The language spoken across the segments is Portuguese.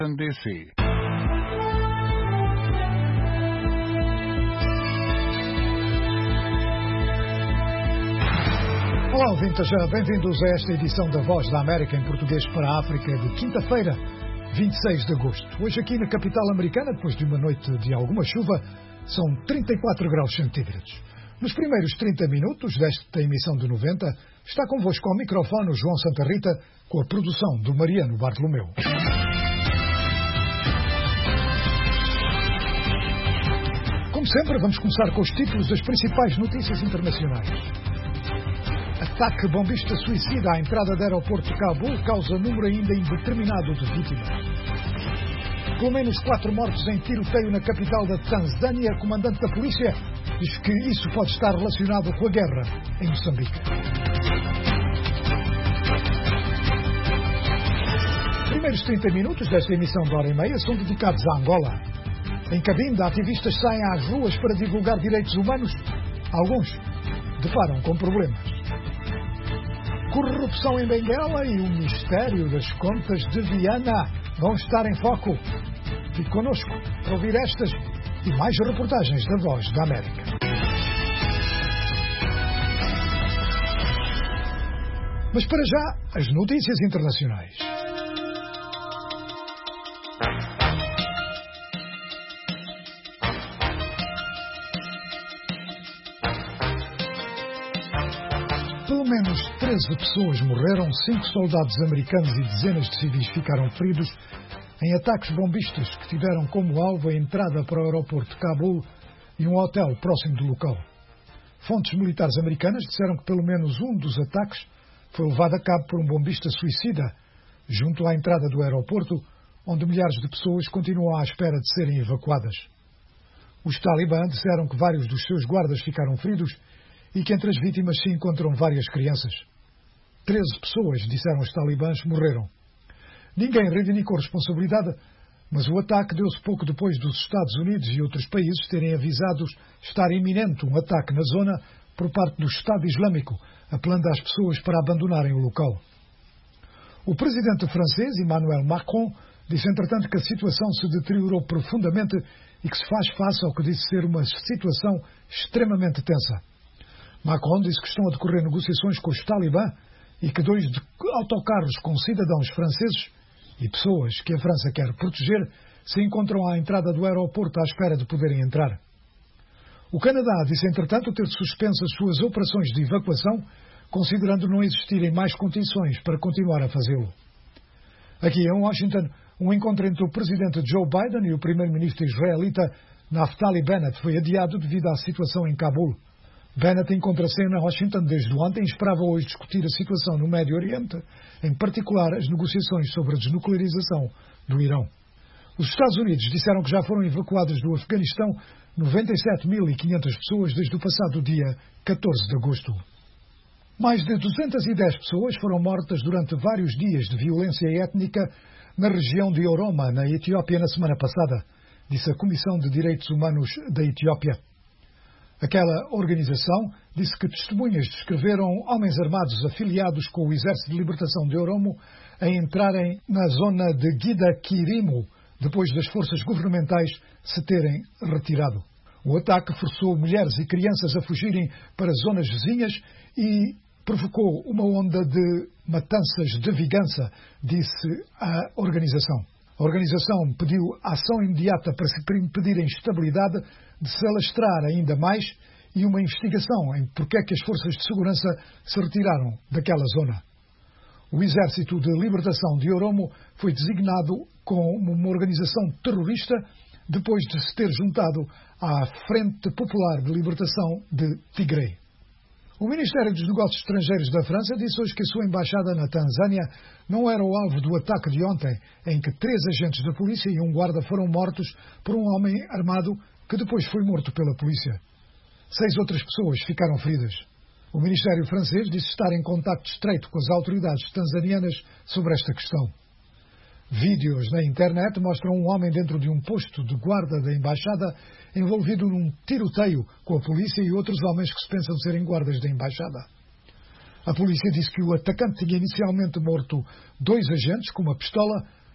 DC. Olá, ouvintes, bem-vindos a esta edição da Voz da América em português para a África de quinta-feira, 26 de agosto. Hoje aqui na capital americana, depois de uma noite de alguma chuva, são 34 graus centígrados. Nos primeiros 30 minutos desta emissão de 90, está convosco ao microfone o João Santa Rita, com a produção do Mariano Bartolomeu. Como sempre, vamos começar com os títulos das principais notícias internacionais. Ataque bombista suicida à entrada do aeroporto de Cabul causa número ainda indeterminado de vítimas. Pelo menos 4 mortos em tiroteio na capital da Tanzânia. Comandante da polícia diz que isso pode estar relacionado com a guerra em Moçambique. Os primeiros 30 minutos desta emissão de hora e meia são dedicados a Angola. Em Cabinda, ativistas saem às ruas para divulgar direitos humanos. Alguns deparam com problemas. Corrupção em Benguela e o mistério das contas de Viana vão estar em foco. Fique connosco para ouvir estas e mais reportagens da Voz da América. Mas para já, as notícias internacionais. Pelo menos 13 pessoas morreram, 5 soldados americanos e dezenas de civis ficaram feridos em ataques bombistas que tiveram como alvo a entrada para o aeroporto de Cabul e um hotel próximo do local. Fontes militares americanas disseram que pelo menos um dos ataques foi levado a cabo por um bombista suicida junto à entrada do aeroporto, onde milhares de pessoas continuam à espera de serem evacuadas. Os talibã disseram que vários dos seus guardas ficaram feridos e que entre as vítimas se encontram várias crianças. 13 pessoas, disseram os talibãs, morreram. Ninguém reivindicou responsabilidade, mas o ataque deu-se pouco depois dos Estados Unidos e outros países terem avisado estar iminente um ataque na zona por parte do Estado Islâmico, apelando às pessoas para abandonarem o local. O presidente francês, Emmanuel Macron, disse entretanto que a situação se deteriorou profundamente e que se faz face ao que disse ser uma situação extremamente tensa. Macron disse que estão a decorrer negociações com os talibã e que 2 autocarros com cidadãos franceses e pessoas que a França quer proteger se encontram à entrada do aeroporto à espera de poderem entrar. O Canadá disse, entretanto, ter suspenso as suas operações de evacuação, considerando não existirem mais condições para continuar a fazê-lo. Aqui em Washington, um encontro entre o presidente Joe Biden e o primeiro-ministro israelita Naftali Bennett foi adiado devido à situação em Cabul. Bennett encontra-se em Washington desde ontem e esperava hoje discutir a situação no Médio Oriente, em particular as negociações sobre a desnuclearização do Irão. Os Estados Unidos disseram que já foram evacuadas do Afeganistão 97.500 pessoas desde o passado dia 14 de agosto. Mais de 210 pessoas foram mortas durante vários dias de violência étnica na região de Oroma, na Etiópia, na semana passada, disse a Comissão de Direitos Humanos da Etiópia. Aquela organização disse que testemunhas descreveram homens armados afiliados com o Exército de Libertação de Oromo a entrarem na zona de Gidakirimo, depois das forças governamentais se terem retirado. O ataque forçou mulheres e crianças a fugirem para zonas vizinhas e provocou uma onda de matanças de vingança, disse a organização. A organização pediu ação imediata para se impedir a instabilidade de se alastrar ainda mais e uma investigação em porque é que as forças de segurança se retiraram daquela zona. O Exército de Libertação de Oromo foi designado como uma organização terrorista depois de se ter juntado à Frente Popular de Libertação de Tigray. O Ministério dos Negócios Estrangeiros da França disse hoje que a sua embaixada na Tanzânia não era o alvo do ataque de ontem, em que 3 agentes da polícia e um guarda foram mortos por um homem armado que depois foi morto pela polícia. 6 outras pessoas ficaram feridas. O Ministério francês disse estar em contacto estreito com as autoridades tanzanianas sobre esta questão. Vídeos na internet mostram um homem dentro de um posto de guarda da embaixada envolvido num tiroteio com a polícia e outros homens que se pensam serem guardas da embaixada. A polícia disse que o atacante tinha inicialmente morto 2 agentes com uma pistola,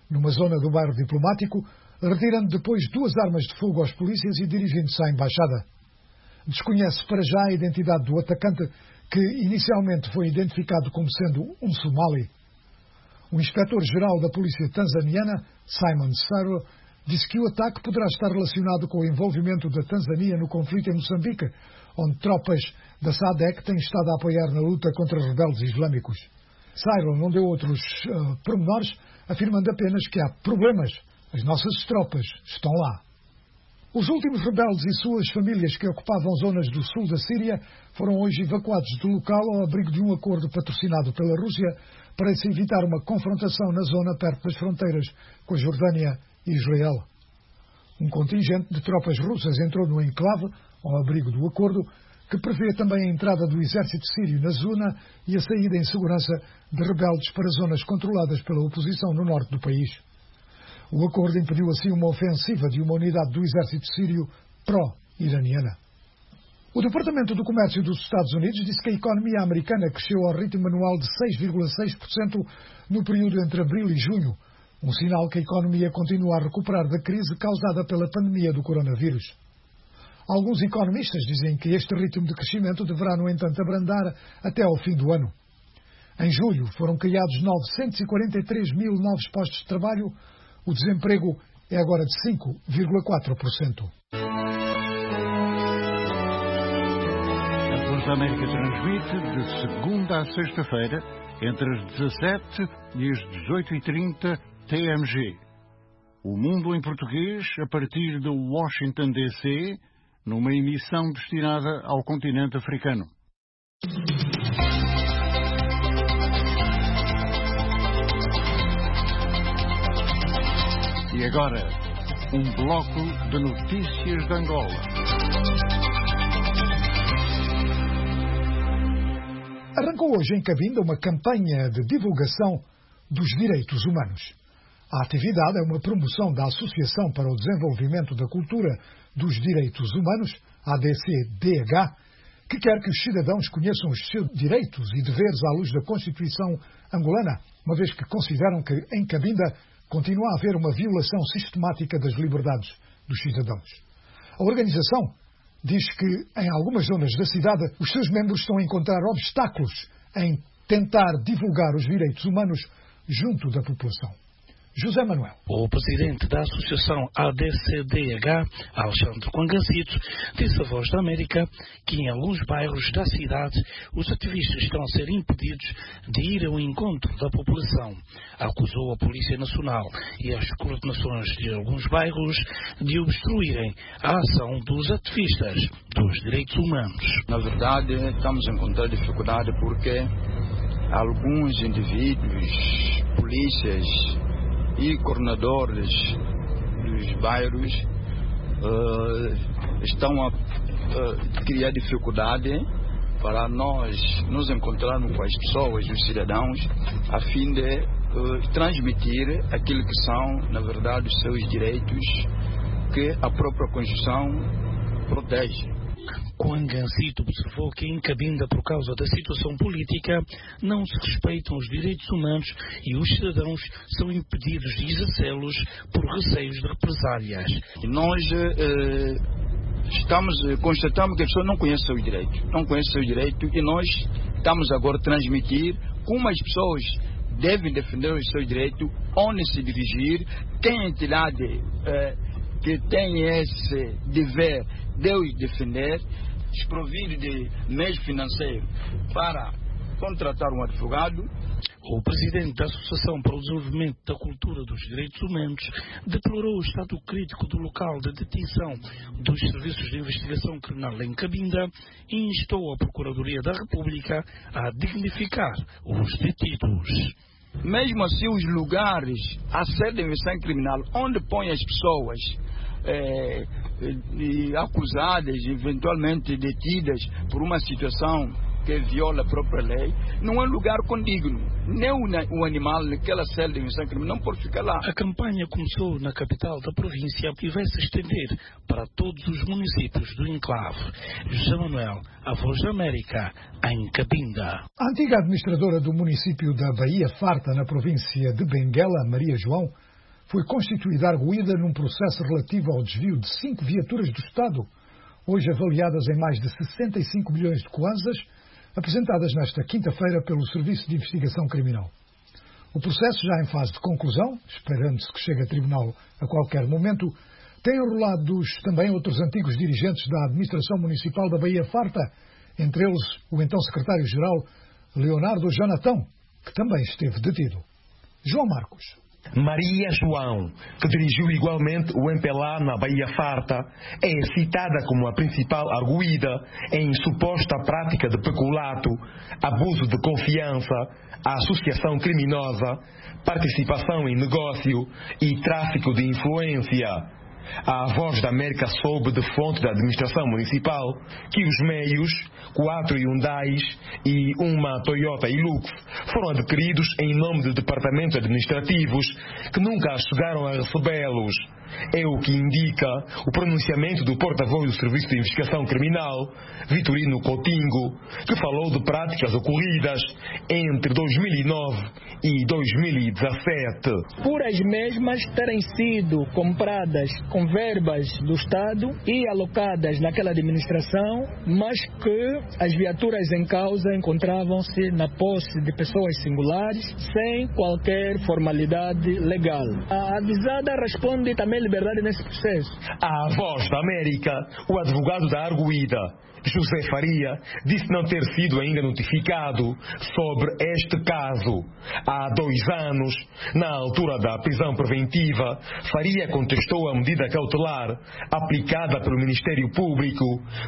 numa zona do bairro Diplomático, retirando depois 2 armas de fogo aos polícias e dirigindo-se à embaixada. Desconhece para já a identidade do atacante, que inicialmente foi identificado como sendo um somali. O inspetor-geral da polícia tanzaniana, Simon Saro, disse que o ataque poderá estar relacionado com o envolvimento da Tanzânia no conflito em Moçambique, onde tropas da SADC têm estado a apoiar na luta contra os rebeldes islâmicos. Saro não deu outros pormenores, afirmando apenas que há problemas. As nossas tropas estão lá. Os últimos rebeldes e suas famílias que ocupavam zonas do sul da Síria foram hoje evacuados do local ao abrigo de um acordo patrocinado pela Rússia para se evitar uma confrontação na zona perto das fronteiras com a Jordânia e Israel. Um contingente de tropas russas entrou no enclave, ao abrigo do acordo, que prevê também a entrada do exército sírio na zona e a saída em segurança de rebeldes para zonas controladas pela oposição no norte do país. O acordo impediu assim uma ofensiva de uma unidade do exército sírio pró-iraniana. O Departamento do Comércio dos Estados Unidos disse que a economia americana cresceu ao ritmo anual de 6,6% no período entre abril e junho, um sinal que a economia continua a recuperar da crise causada pela pandemia do coronavírus. Alguns economistas dizem que este ritmo de crescimento deverá, no entanto, abrandar até ao fim do ano. Em julho foram criados 943 mil novos postos de trabalho. O desemprego é agora de 5,4%. A Voz da América transmite de segunda a sexta-feira, entre as 17 e as 18h30 TMG. O Mundo em Português, a partir de Washington, D.C., numa emissão destinada ao continente africano. E agora, um bloco de notícias de Angola. Arrancou hoje em Cabinda uma campanha de divulgação dos direitos humanos. A atividade é uma promoção da Associação para o Desenvolvimento da Cultura dos Direitos Humanos, ADCDH, que quer que os cidadãos conheçam os seus direitos e deveres à luz da Constituição angolana, uma vez que consideram que em Cabinda continua a haver uma violação sistemática das liberdades dos cidadãos. A organização diz que, em algumas zonas da cidade, os seus membros estão a encontrar obstáculos em tentar divulgar os direitos humanos junto da população. José Manuel. O presidente da Associação ADCDH, Alexandre Coangancito, disse à Voz da América que em alguns bairros da cidade os ativistas estão a ser impedidos de ir ao encontro da população. Acusou a Polícia Nacional e as coordenações de alguns bairros de obstruírem a ação dos ativistas dos direitos humanos. Na verdade, estamos a encontrar dificuldade porque alguns indivíduos, polícias e coordenadores dos bairros estão a criar dificuldade para nós nos encontrarmos com as pessoas, os cidadãos, a fim de transmitir aquilo que são, na verdade, os seus direitos que a própria Constituição protege. Coangancito observou que em Cabinda, por causa da situação política, não se respeitam os direitos humanos e os cidadãos são impedidos de exercê-los por receios de represálias. Nós constatamos que a pessoa não conhece seus direitos, e nós estamos agora a transmitir como as pessoas devem defender os seus direitos, onde se dirigir, quem é a entidade que tem esse dever de os defender, desprovido de meios financeiros para contratar um advogado. O presidente da Associação para o Desenvolvimento da Cultura dos Direitos Humanos deplorou o estado crítico do local de detenção dos serviços de investigação criminal em Cabinda e instou a Procuradoria da República a dignificar os detidos. Mesmo assim, os lugares a sede de investigação criminal, onde põe as pessoas acusadas, eventualmente detidas por uma situação que viola a própria lei, não é um lugar condigno. Nem o animal naquela cela de investigação criminal não pode ficar lá. A campanha começou na capital da província e vai se estender para todos os municípios do enclave. José Manuel, a Voz da América, em Cabinda. A antiga administradora do município da Baía Farta, na província de Benguela, Maria João, foi constituída arguída num processo relativo ao desvio de 5 viaturas do Estado, hoje avaliadas em mais de 65 milhões de kwanzas, apresentadas nesta quinta-feira pelo Serviço de Investigação Criminal. O processo, já em fase de conclusão, esperando-se que chegue a tribunal a qualquer momento, tem enrolado também outros antigos dirigentes da administração municipal da Baía Farta, entre eles o então secretário-geral Leonardo Jonatão, que também esteve detido. João Marcos. Maria João, que dirigiu igualmente o MPLA na Baía Farta, é citada como a principal arguída em suposta prática de peculato, abuso de confiança, associação criminosa, participação em negócio e tráfico de influência. A Voz da América soube de fonte da administração municipal que os meios, 4 Hyundais e uma Toyota Hilux, foram adquiridos em nome de departamentos administrativos que nunca chegaram a recebê-los. É o que indica o pronunciamento do porta-voz do Serviço de Investigação Criminal, Vitorino Coutinho, que falou de práticas ocorridas entre 2009 e 2017. Por as mesmas terem sido compradas com verbas do Estado e alocadas naquela administração, mas que as viaturas em causa encontravam-se na posse de pessoas singulares, sem qualquer formalidade legal. A avisada responde também liberdade nesse processo. À Voz da América, o advogado da arguída, José Faria, disse não ter sido ainda notificado sobre este caso. Há 2 anos, na altura da prisão preventiva, Faria contestou a medida cautelar aplicada pelo Ministério Público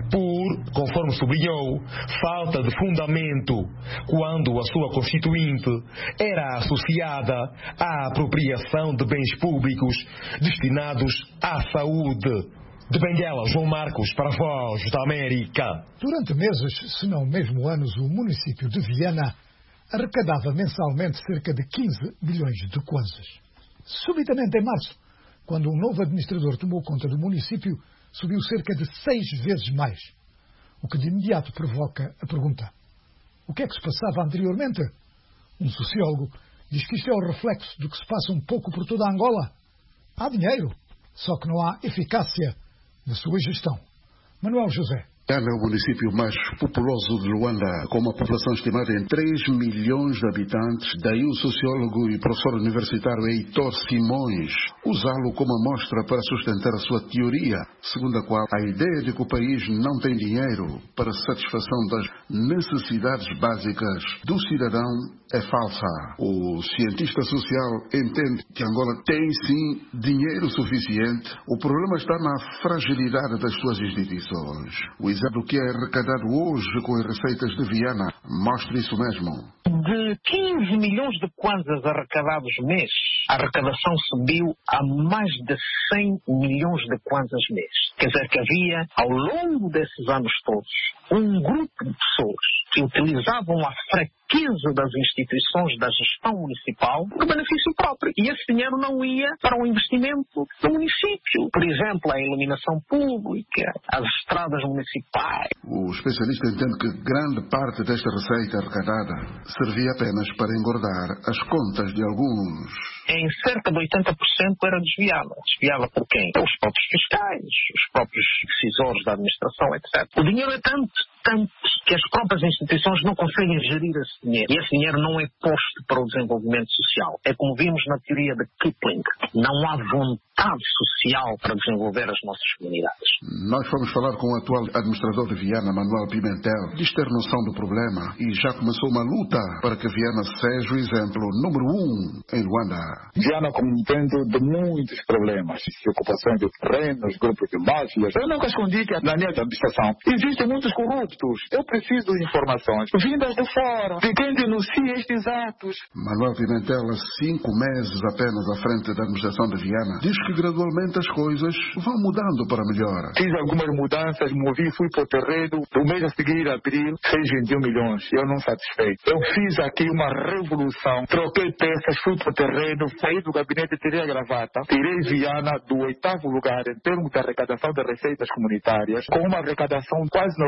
por, conforme sublinhou, falta de fundamento, quando a sua constituinte era associada à apropriação de bens públicos destinados à saúde. De Benguela, João Marcos, para a Voz da América. Durante meses, se não mesmo anos, o município de Viana arrecadava mensalmente cerca de 15 milhões de kwanzas. Subitamente, em março, quando um novo administrador tomou conta do município, subiu cerca de 6 vezes mais. O que de imediato provoca a pergunta: o que é que se passava anteriormente? Um sociólogo diz que isto é o reflexo do que se passa um pouco por toda a Angola. Há dinheiro, só que não há eficácia de sua gestão. Manuel José. Viana é o município mais populoso de Luanda, com uma população estimada em 3 milhões de habitantes. Daí o sociólogo e professor universitário Heitor Simões usá-lo como amostra para sustentar a sua teoria, segundo a qual a ideia de que o país não tem dinheiro para satisfação das necessidades básicas do cidadão é falsa. O cientista social entende que Angola tem sim dinheiro suficiente. O problema está na fragilidade das suas instituições. O exemplo que é arrecadado hoje com as receitas de Viana mostra isso mesmo. De 15 milhões de kwanzas arrecadados mês, a arrecadação subiu a mais de 100 milhões de kwanzas mês. Quer dizer que havia, ao longo desses anos todos, um grupo de pessoas que utilizavam a fraqueza das instituições da gestão municipal para benefício próprio. E esse dinheiro não ia para o investimento do município. Por exemplo, a iluminação pública, as estradas municipais. O especialista entende que grande parte desta receita arrecadada servia apenas para engordar as contas de alguns. Em cerca de 80% era desviada. Desviada por quem? Os próprios fiscais, os próprios decisores da administração, etc. O dinheiro é tanto que as próprias instituições não conseguem gerir esse dinheiro. E esse dinheiro não é posto para o desenvolvimento social. É como vimos na teoria de Kipling. Não há vontade social para desenvolver as nossas comunidades. Nós fomos falar com o atual administrador de Viana, Manuel Pimentel. Diz ter noção do problema e já começou uma luta para que Viana seja o exemplo número 1 em Luanda. Viana como um centro de muitos problemas. Ocupação de terrenos, grupos de máfias. Eu nunca escondi que na minha administração existem muitos corruptos. Eu preciso de informações vindas de fora, de quem denuncia estes atos. Manuel Pimentel, há 5 meses apenas à frente da administração de Viana, diz que gradualmente as coisas vão mudando para melhor. Fiz algumas mudanças, fui para o terreno. No mês a seguir, abril, fez 21 milhões. Eu não satisfeito. Eu fiz aqui uma revolução. Troquei peças, fui para o terreno, saí do gabinete, tirei a gravata, tirei Viana do 8º lugar em termos de arrecadação de receitas comunitárias, com uma arrecadação quase 92%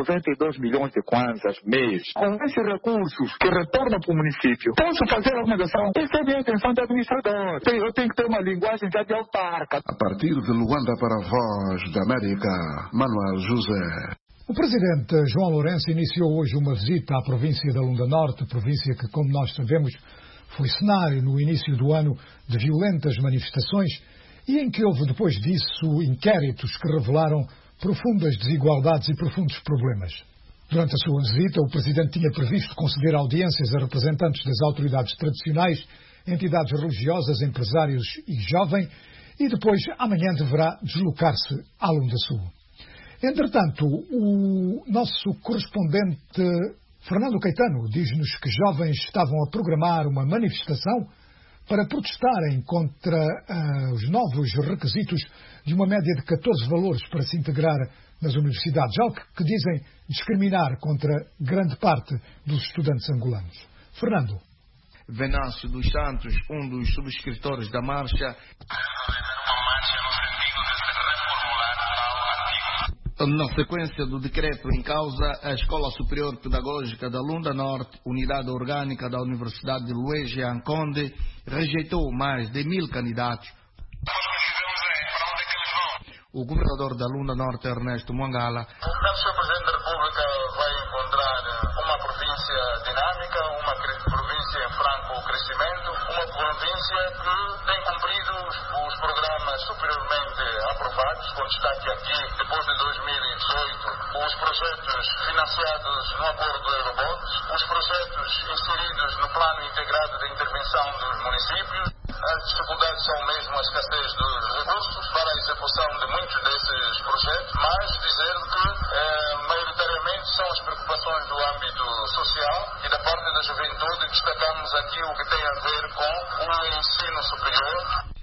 2 milhões de kwanzas mês. Com esses recursos que retornam para o município, posso fazer alguma ação? Essa é a minha intenção de administrador. Eu tenho que ter uma linguagem já de autarca. A partir de Luanda para a Voz da América, Manuel José. O presidente João Lourenço iniciou hoje uma visita à província da Lunda Norte, província que, como nós sabemos, foi cenário no início do ano de violentas manifestações e em que houve depois disso inquéritos que revelaram profundas desigualdades e profundos problemas. Durante a sua visita, o presidente tinha previsto conceder audiências a representantes das autoridades tradicionais, entidades religiosas, empresários e jovem, e depois, amanhã, deverá deslocar-se à Lunda Sul. Entretanto, o nosso correspondente Fernando Caetano diz-nos que jovens estavam a programar uma manifestação para protestarem contra os novos requisitos de uma média de 14 valores para se integrar nas universidades, algo que dizem discriminar contra grande parte dos estudantes angolanos. Fernando. Venâncio dos Santos, um dos subscritores da marcha. Na sequência do decreto em causa, a Escola Superior Pedagógica da Lunda Norte, unidade orgânica da Universidade de Luégia Anconde, rejeitou mais de 1000 candidatos. O governador da Lunda Norte, Ernesto Mwangala, o Sr. Presidente da República vai encontrar uma província dinâmica, uma província em franco crescimento, uma província que tem cumprido os programas superiormente aprovados, com destaque aqui, depois de 2018, os projetos financiados no acordo do Eurobonds, os projetos inseridos no plano integrado de intervenção dos municípios. As dificuldades são mesmo a escassez dos recursos para a execução de muitos desses projetos, mas dizendo que maioritariamente são as preocupações do âmbito social e da parte da juventude. Destacamos aqui o que tem a ver com o ensino superior.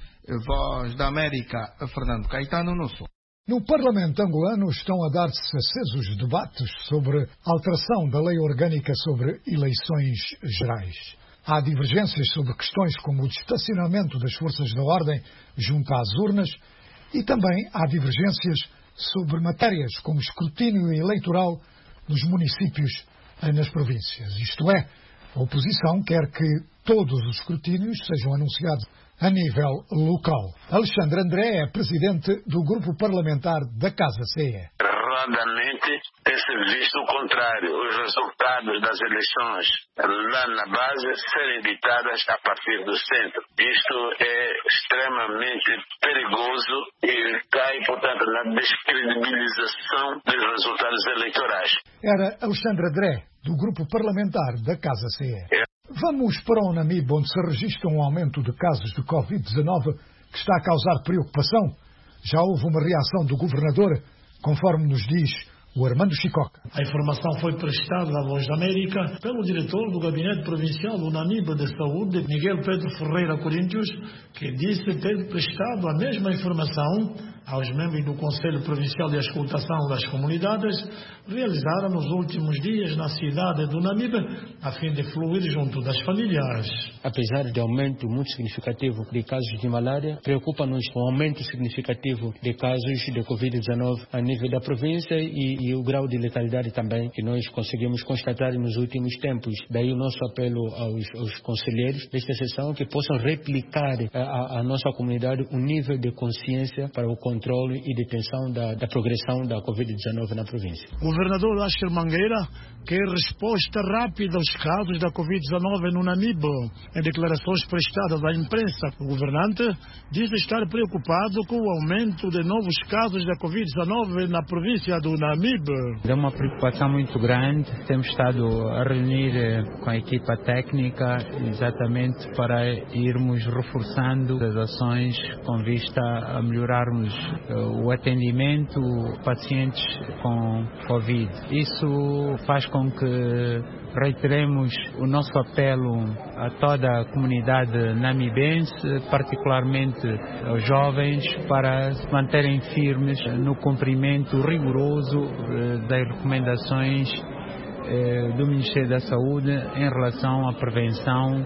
Voz da América, Fernando Caetano, no Sul. No Parlamento angolano estão a dar-se acesos debates sobre a alteração da lei orgânica sobre eleições gerais. Há divergências sobre questões como o estacionamento das forças da ordem junto às urnas e também há divergências sobre matérias como escrutínio eleitoral nos municípios nas províncias. Isto é, a oposição quer que todos os escrutínios sejam anunciados a nível local. Alexandre André é presidente do grupo parlamentar da Casa CE. Erradamente tem-se visto o contrário, os resultados das eleições lá na base serem ditadas a partir do centro. Isto é extremamente perigoso e cai, portanto, na descredibilização dos resultados eleitorais. Era Alexandre André, do grupo parlamentar da Casa CE. Vamos para o Namibe, onde se registra um aumento de casos de Covid-19 que está a causar preocupação. Já houve uma reação do governador, conforme nos diz o Armando Chicoca. A informação foi prestada à Voz da América pelo diretor do Gabinete Provincial do Namibe de Saúde, Miguel Pedro Ferreira Coríntios, que disse ter prestado a mesma informação aos membros do Conselho Provincial de Escutação das Comunidades, realizaram nos últimos dias na cidade do Namibe, a fim de fluir junto das famílias. Apesar de aumento muito significativo de casos de malária, preocupa-nos o aumento significativo de casos de Covid-19 a nível da província e o grau de letalidade também que nós conseguimos constatar nos últimos tempos. Daí o nosso apelo aos conselheiros desta sessão que possam replicar à nossa comunidade o nível de consciência para o controle e detenção da progressão da Covid-19 na província. O governador Asher Mangueira quer resposta rápida aos casos da Covid-19 no Namibe. Em declarações prestadas à imprensa, o governante diz estar preocupado com o aumento de novos casos da Covid-19 na província do Namibe. É uma preocupação muito grande. Temos estado a reunir com a equipa técnica exatamente para irmos reforçando as ações com vista a melhorarmos o atendimento a pacientes com Covid. Isso faz com que reiteremos o nosso apelo a toda a comunidade namibense, particularmente aos jovens, para se manterem firmes no cumprimento rigoroso das recomendações do Ministério da Saúde em relação à prevenção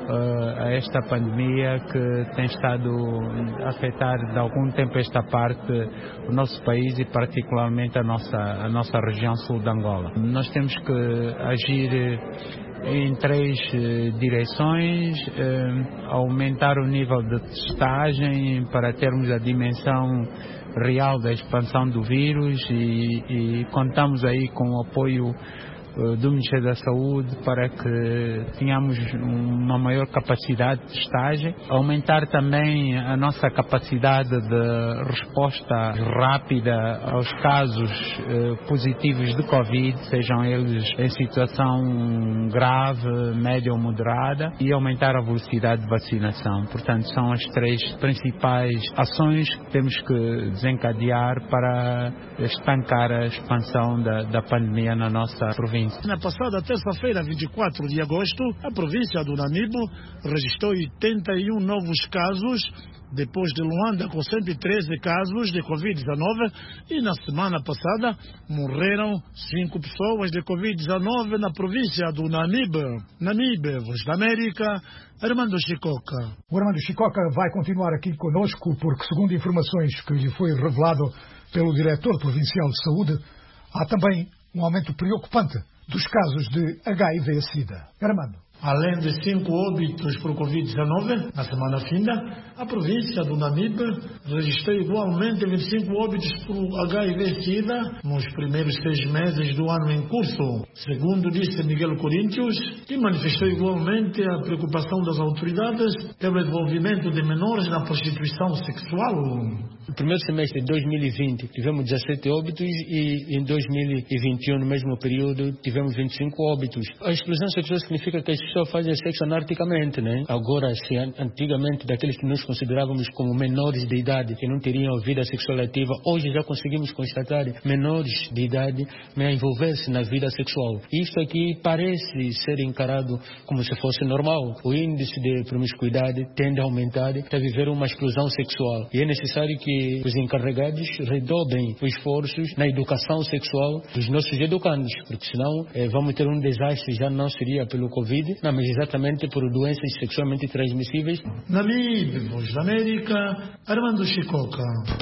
a esta pandemia que tem estado a afetar de algum tempo esta parte, o nosso país e particularmente a nossa região sul de Angola. Nós temos que agir em 3 direções: aumentar o nível de testagem para termos a dimensão real da expansão do vírus e contamos aí com o apoio do Ministério da Saúde para que tenhamos uma maior capacidade de testagem, aumentar também a nossa capacidade de resposta rápida aos casos positivos de Covid, sejam eles em situação grave, média ou moderada, e aumentar a velocidade de vacinação. Portanto, são as 3 principais ações que temos que desencadear para estancar a expansão da pandemia na nossa província. Na passada terça-feira, 24 de agosto, a província do Namibe registrou 81 novos casos, depois de Luanda com 113 casos de Covid-19, e na semana passada morreram 5 pessoas de Covid-19 na província do Namibe. Namibe, Voz da América, Armando Chicoca. O Armando Chicoca vai continuar aqui conosco porque, segundo informações que lhe foi revelado pelo Diretor Provincial de Saúde, há também um aumento preocupante dos casos de HIV/SIDA. Armando. Além de 5 óbitos por Covid-19, na semana finda, a província do Namibe registrou igualmente 25 óbitos por HIV/SIDA nos primeiros 6 meses do ano em curso, segundo disse Miguel Coríntios, que manifestou igualmente a preocupação das autoridades pelo envolvimento de menores na prostituição sexual. No primeiro semestre de 2020 tivemos 17 óbitos e em 2021, no mesmo período, tivemos 25 óbitos. A exclusão sexual significa que as pessoas fazem sexo anarquicamente, né? Agora, se antigamente daqueles que nós considerávamos como menores de idade, que não teriam vida sexual ativa, hoje já conseguimos constatar menores de idade a envolver-se na vida sexual. Isto aqui parece ser encarado como se fosse normal. O índice de promiscuidade tende a aumentar para viver uma exclusão sexual. E é necessário que os encarregados redobrem os esforços na educação sexual dos nossos educandos, porque senão vamos ter um desastre, já não seria pelo Covid, não, mas exatamente por doenças sexualmente transmissíveis. Namibe, Voz da América, Armando Chicoca.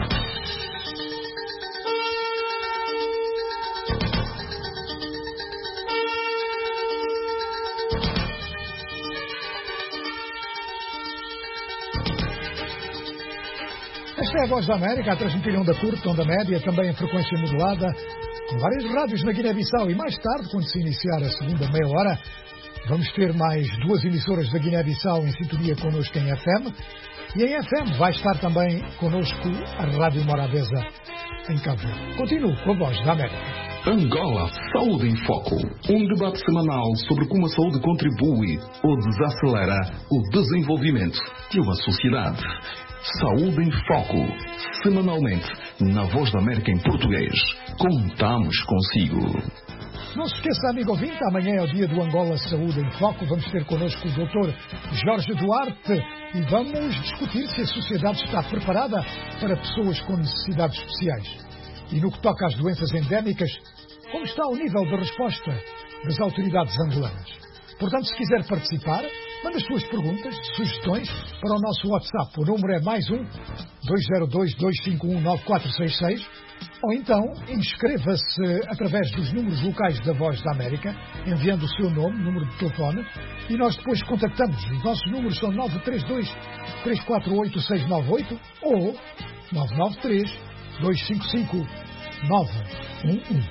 Esta é a Voz da América, a transmitir onda curta, onda média, também em frequência modulada, com várias rádios na Guiné-Bissau. E mais tarde, quando se iniciar a segunda meia hora, vamos ter mais 2 emissoras da Guiné-Bissau em sintonia connosco em FM. E em FM vai estar também connosco a Rádio Morabeza em Cabo Verde. Continuo com a Voz da América. Angola Saúde em Foco. Um debate semanal sobre como a saúde contribui ou desacelera o desenvolvimento de uma sociedade. Saúde em Foco. Semanalmente, na Voz da América em português. Contamos consigo. Não se esqueça, amigo ouvinte, amanhã é o dia do Angola Saúde em Foco. Vamos ter connosco o Dr. Jorge Duarte e vamos discutir se a sociedade está preparada para pessoas com necessidades especiais. E no que toca às doenças endémicas, como está o nível de resposta das autoridades angolanas? Portanto, se quiser participar, mande as suas perguntas, sugestões para o nosso WhatsApp. O número é +1 202 251 9466. Ou então, inscreva-se através dos números locais da Voz da América, enviando o seu nome, número de telefone, e nós depois contactamos. Os nossos números são 932 348 698 ou 993 255 911.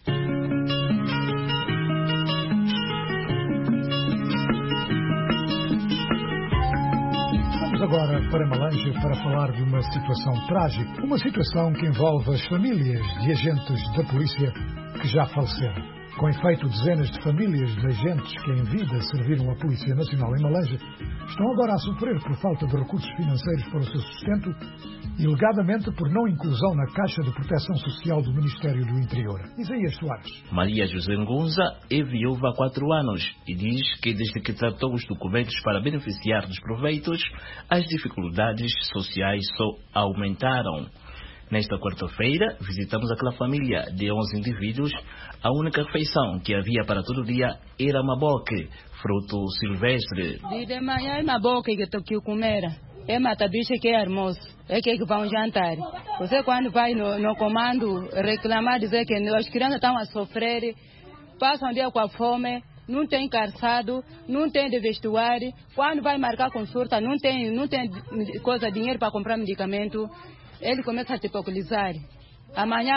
Agora para Malange para falar de uma situação trágica, uma situação que envolve as famílias de agentes da polícia que já faleceram. Com efeito, dezenas de famílias de agentes que em vida serviram a Polícia Nacional em Malange estão agora a sofrer por falta de recursos financeiros para o seu sustento e, alegadamente, por não inclusão na Caixa de Proteção Social do Ministério do Interior. Isaías Soares. Maria José Ngunza é viúva há 4 anos e diz que desde que tratou os documentos para beneficiar dos proveitos, as dificuldades sociais só aumentaram. Nesta quarta-feira, visitamos aquela família de 11 indivíduos. A única refeição que havia para todo dia era maboque, fruto silvestre. De manhã é maboque que estou aqui comer. É matabiche que é almoço. É que vão jantar. Você quando vai no comando reclamar, dizer que as crianças estão a sofrer, passam o dia com a fome, não tem calçado, não tem de vestuário. Quando vai marcar consulta, não tem dinheiro para comprar medicamento. Ele começa a te popularizar. Amanhã,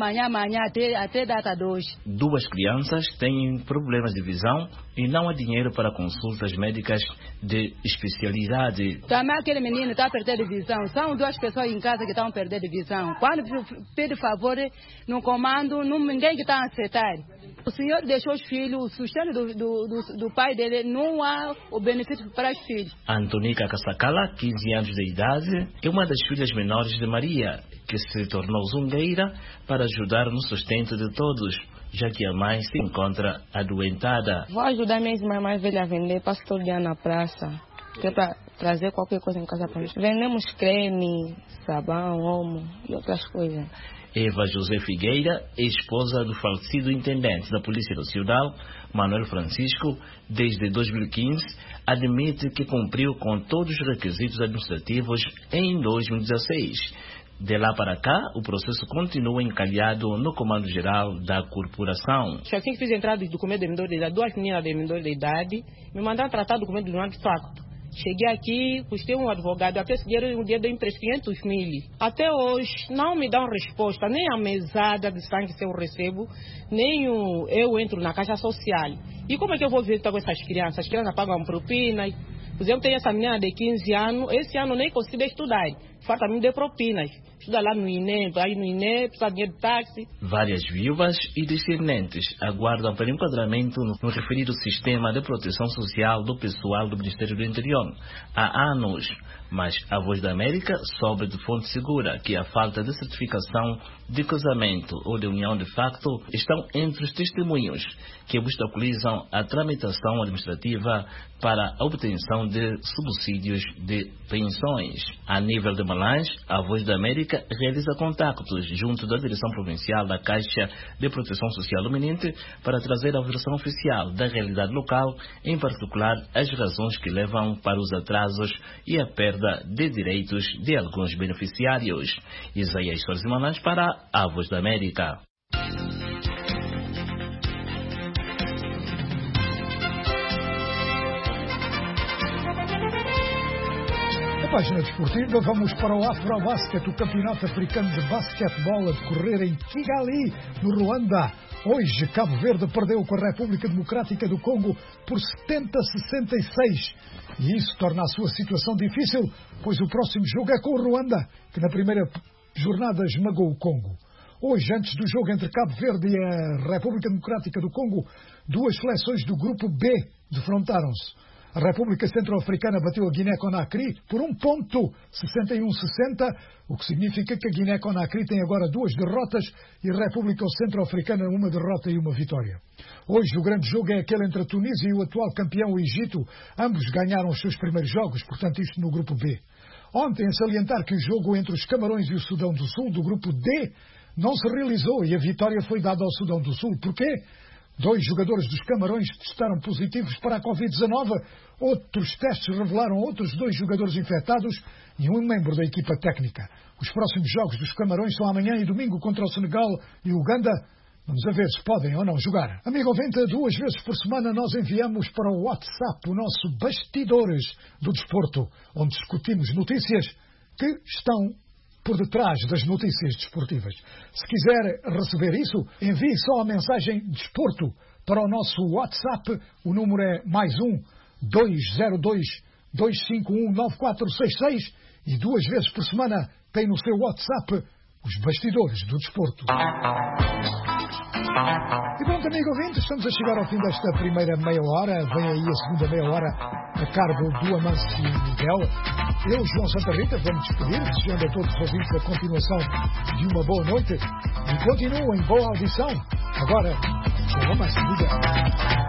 até data 2. 2 crianças têm problemas de visão e não há dinheiro para consultas médicas de especialidade. Também aquele menino está a perder de visão. São 2 pessoas em casa que estão a perder de visão. Quando pede favor no comando, ninguém está a aceitar. O senhor deixou os filhos, o sustento do pai dele, não há o benefício para os filhos. Antonica Cassacala, 15 anos de idade, é uma das filhas menores de Maria, que se tornou zungueira para ajudar no sustento de todos, já que a mãe se encontra adoentada. Vou ajudar minha irmã mais velha a vender, passo todo dia na praça, que é para trazer qualquer coisa em casa para nós. Vendemos creme, sabão, omo e outras coisas. Eva José Figueira, esposa do falecido intendente da Polícia Nacional, Manuel Francisco, desde 2015, admite que cumpriu com todos os requisitos administrativos em 2016. De lá para cá, o processo continua encalhado no Comando Geral da Corporação. Assim que fiz entrada de documento de menor de idade, 2 meninas de menor de idade, me mandaram tratar documento de menor de facto. Cheguei aqui, custei um advogado, até esse dinheiro, um dia deu empresta 500 mil. Até hoje não me dão resposta, nem a mesada de sangue se eu recebo, nem eu entro na caixa social. E como é que eu vou visitar com essas crianças? As crianças pagam propinas. Por exemplo, tenho essa menina de 15 anos, esse ano nem consigo estudar. Falta-me de propinas. Estuda lá no INE, aí no INE, precisa de dinheiro de táxi. Várias viúvas e descendentes aguardam pelo enquadramento no referido sistema de proteção social do pessoal do Ministério do Interior há anos. Mas a Voz da América soube de fonte segura que a falta de certificação de casamento ou de união de facto estão entre os testemunhos que obstaculizam a tramitação administrativa para a obtenção de subsídios de pensões. A nível de Malange, a Voz da América realiza contactos junto da Direção Provincial da Caixa de Proteção Social Luminense para trazer a versão oficial da realidade local, em particular as razões que levam para os atrasos e a perda de direitos de alguns beneficiários. Isaías Soares Malange para a Voz da América. Na página desportiva, vamos para o Afrobasket, o campeonato africano de basquetebol a decorrer em Kigali, no Ruanda. Hoje, Cabo Verde perdeu com a República Democrática do Congo por 70-66. E isso torna a sua situação difícil, pois o próximo jogo é com o Ruanda, que na primeira jornada esmagou o Congo. Hoje, antes do jogo entre Cabo Verde e a República Democrática do Congo, 2 seleções do grupo B defrontaram-se. A República Centro-Africana bateu a Guiné-Conakry por 1 ponto, 61-60, o que significa que a Guiné-Conakry tem agora 2 derrotas e a República Centro-Africana 1 derrota e 1 vitória. Hoje o grande jogo é aquele entre a Tunísia e o atual campeão, o Egito. Ambos ganharam os seus primeiros jogos, portanto isto no grupo B. Ontem, a salientar que o jogo entre os Camarões e o Sudão do Sul, do grupo D, não se realizou e a vitória foi dada ao Sudão do Sul. Porquê? 2 jogadores dos Camarões testaram positivos para a Covid-19, outros testes revelaram outros 2 jogadores infectados e 1 membro da equipa técnica. Os próximos jogos dos Camarões são amanhã e domingo contra o Senegal e Uganda. Vamos a ver se podem ou não jogar. Amigo ouvinte, 2 vezes por semana nós enviamos para o WhatsApp o nosso Bastidores do Desporto, onde discutimos notícias que estão por detrás das notícias desportivas. Se quiser receber isso, envie só a mensagem Desporto para o nosso WhatsApp. O número é +1 202 251 9466 e 2 vezes por semana tem no seu WhatsApp os Bastidores do Desporto. E pronto, amigo ouvinte, estamos a chegar ao fim desta primeira meia hora. Vem aí a segunda meia hora a cargo do Amâncio Miguel. Eu, João Santa Rita, vou-me despedir, desejando a todos os ouvintes a continuação de uma boa noite e continuem em boa audição. Agora, com o Amâncio Miguel.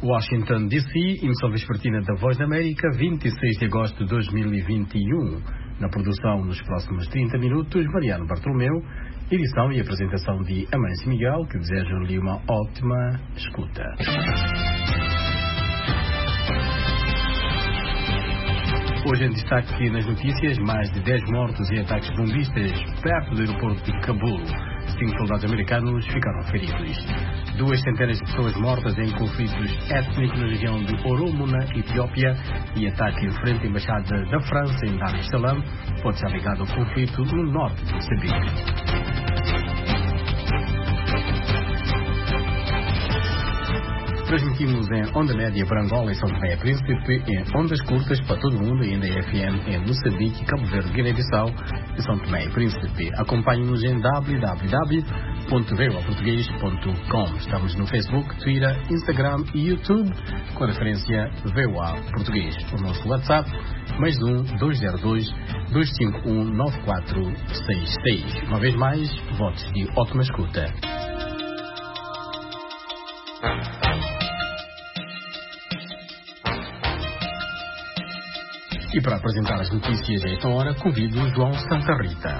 Washington, D.C., emissão vespertina da Voz da América, 26 de agosto de 2021. Na produção, nos próximos 30 minutos, Mariano Bartolomeu, edição e apresentação de Amâncio Miguel, que desejam-lhe uma ótima escuta. Hoje em destaque nas notícias, mais de 10 mortos em ataques bombistas perto do aeroporto de Cabul. 5 soldados americanos ficaram feridos. 2 centenas de pessoas mortas em conflitos étnicos na região de Oromo, na Etiópia, e ataque em frente à embaixada da França em Dar es Salaam pode estar ligado ao conflito no norte de Moçambique. Transmitimos em onda média para Angola e São Tomé e Príncipe, em ondas curtas para todo o mundo e ainda FM em Moçambique, Cabo Verde, Guiné-Bissau e São Tomé e Príncipe. Acompanhe-nos em www.voaportugues.com. Estamos no Facebook, Twitter, Instagram e YouTube com a referência VOA Português. O nosso WhatsApp, mais 1-202-251-9466. Uma vez mais, votos de ótima escuta. E para apresentar as notícias a esta hora, convido o João Santa Rita.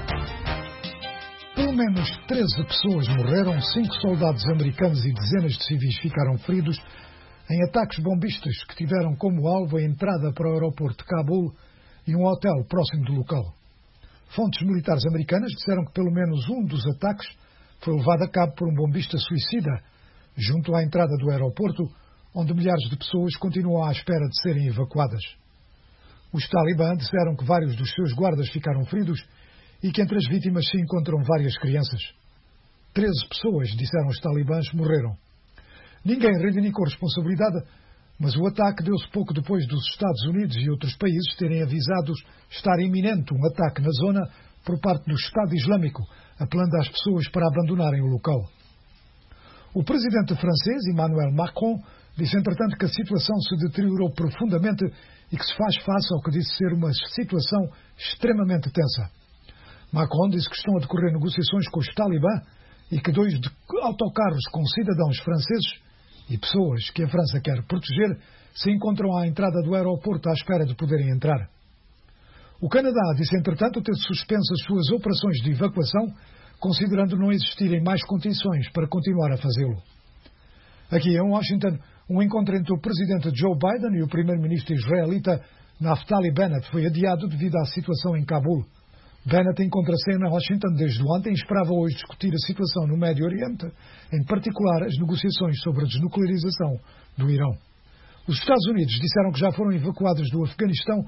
Pelo menos 13 pessoas morreram, 5 soldados americanos e dezenas de civis ficaram feridos em ataques bombistas que tiveram como alvo a entrada para o aeroporto de Cabul e um hotel próximo do local. Fontes militares americanas disseram que pelo menos um dos ataques foi levado a cabo por um bombista suicida junto à entrada do aeroporto, onde milhares de pessoas continuam à espera de serem evacuadas. Os talibã disseram que vários dos seus guardas ficaram feridos e que entre as vítimas se encontram várias crianças. 13 pessoas, disseram os talibãs, morreram. Ninguém reivindicou responsabilidade, mas o ataque deu-se pouco depois dos Estados Unidos e outros países terem avisado estar iminente um ataque na zona por parte do Estado Islâmico, apelando às pessoas para abandonarem o local. O presidente francês, Emmanuel Macron, disse entretanto que a situação se deteriorou profundamente e que se faz face ao que disse ser uma situação extremamente tensa. Macron disse que estão a decorrer negociações com os talibã e que 2 autocarros com cidadãos franceses e pessoas que a França quer proteger se encontram à entrada do aeroporto à espera de poderem entrar. O Canadá disse entretanto ter suspenso as suas operações de evacuação, considerando não existirem mais condições para continuar a fazê-lo. Aqui em Washington, um encontro entre o presidente Joe Biden e o primeiro-ministro israelita Naftali Bennett foi adiado devido à situação em Cabul. Bennett encontra-se em Washington desde ontem e esperava hoje discutir a situação no Médio Oriente, em particular as negociações sobre a desnuclearização do Irão. Os Estados Unidos disseram que já foram evacuadas do Afeganistão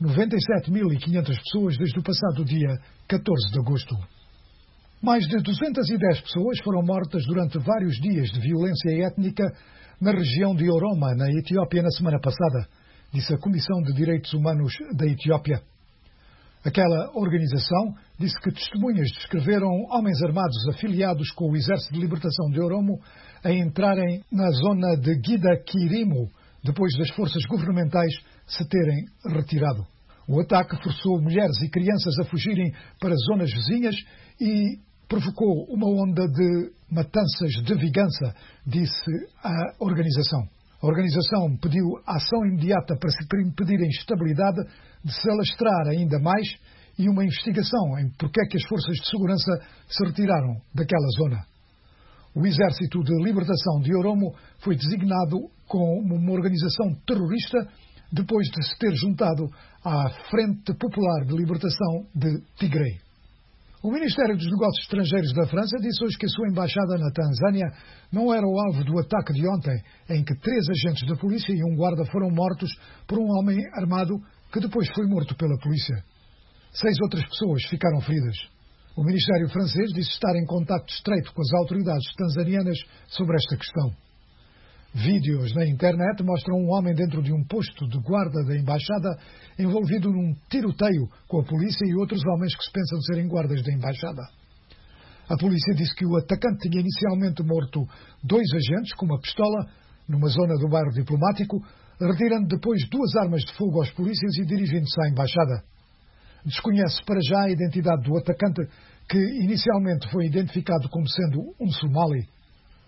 97.500 pessoas desde o passado dia 14 de agosto. Mais de 210 pessoas foram mortas durante vários dias de violência étnica na região de Oroma, na Etiópia, na semana passada, disse a Comissão de Direitos Humanos da Etiópia. Aquela organização disse que testemunhas descreveram homens armados afiliados com o Exército de Libertação de Oromo a entrarem na zona de Gida-Kirimo, depois das forças governamentais se terem retirado. O ataque forçou mulheres e crianças a fugirem para zonas vizinhas e provocou uma onda de matanças de vingança, disse a organização. A organização pediu ação imediata para se impedir a instabilidade de se alastrar ainda mais e uma investigação em porque é que as forças de segurança se retiraram daquela zona. O Exército de Libertação de Oromo foi designado como uma organização terrorista depois de se ter juntado à Frente Popular de Libertação de Tigray. O Ministério dos Negócios Estrangeiros da França disse hoje que a sua embaixada na Tanzânia não era o alvo do ataque de ontem, em que 3 agentes da polícia e um guarda foram mortos por um homem armado que depois foi morto pela polícia. 6 outras pessoas ficaram feridas. O Ministério francês disse estar em contacto estreito com as autoridades tanzanianas sobre esta questão. Vídeos na internet mostram um homem dentro de um posto de guarda da embaixada envolvido num tiroteio com a polícia e outros homens que se pensam serem guardas da embaixada. A polícia disse que o atacante tinha inicialmente morto 2 agentes com uma pistola numa zona do bairro Diplomático, retirando depois 2 armas de fogo aos polícias e dirigindo-se à embaixada. Desconhece para já a identidade do atacante, que inicialmente foi identificado como sendo um somali.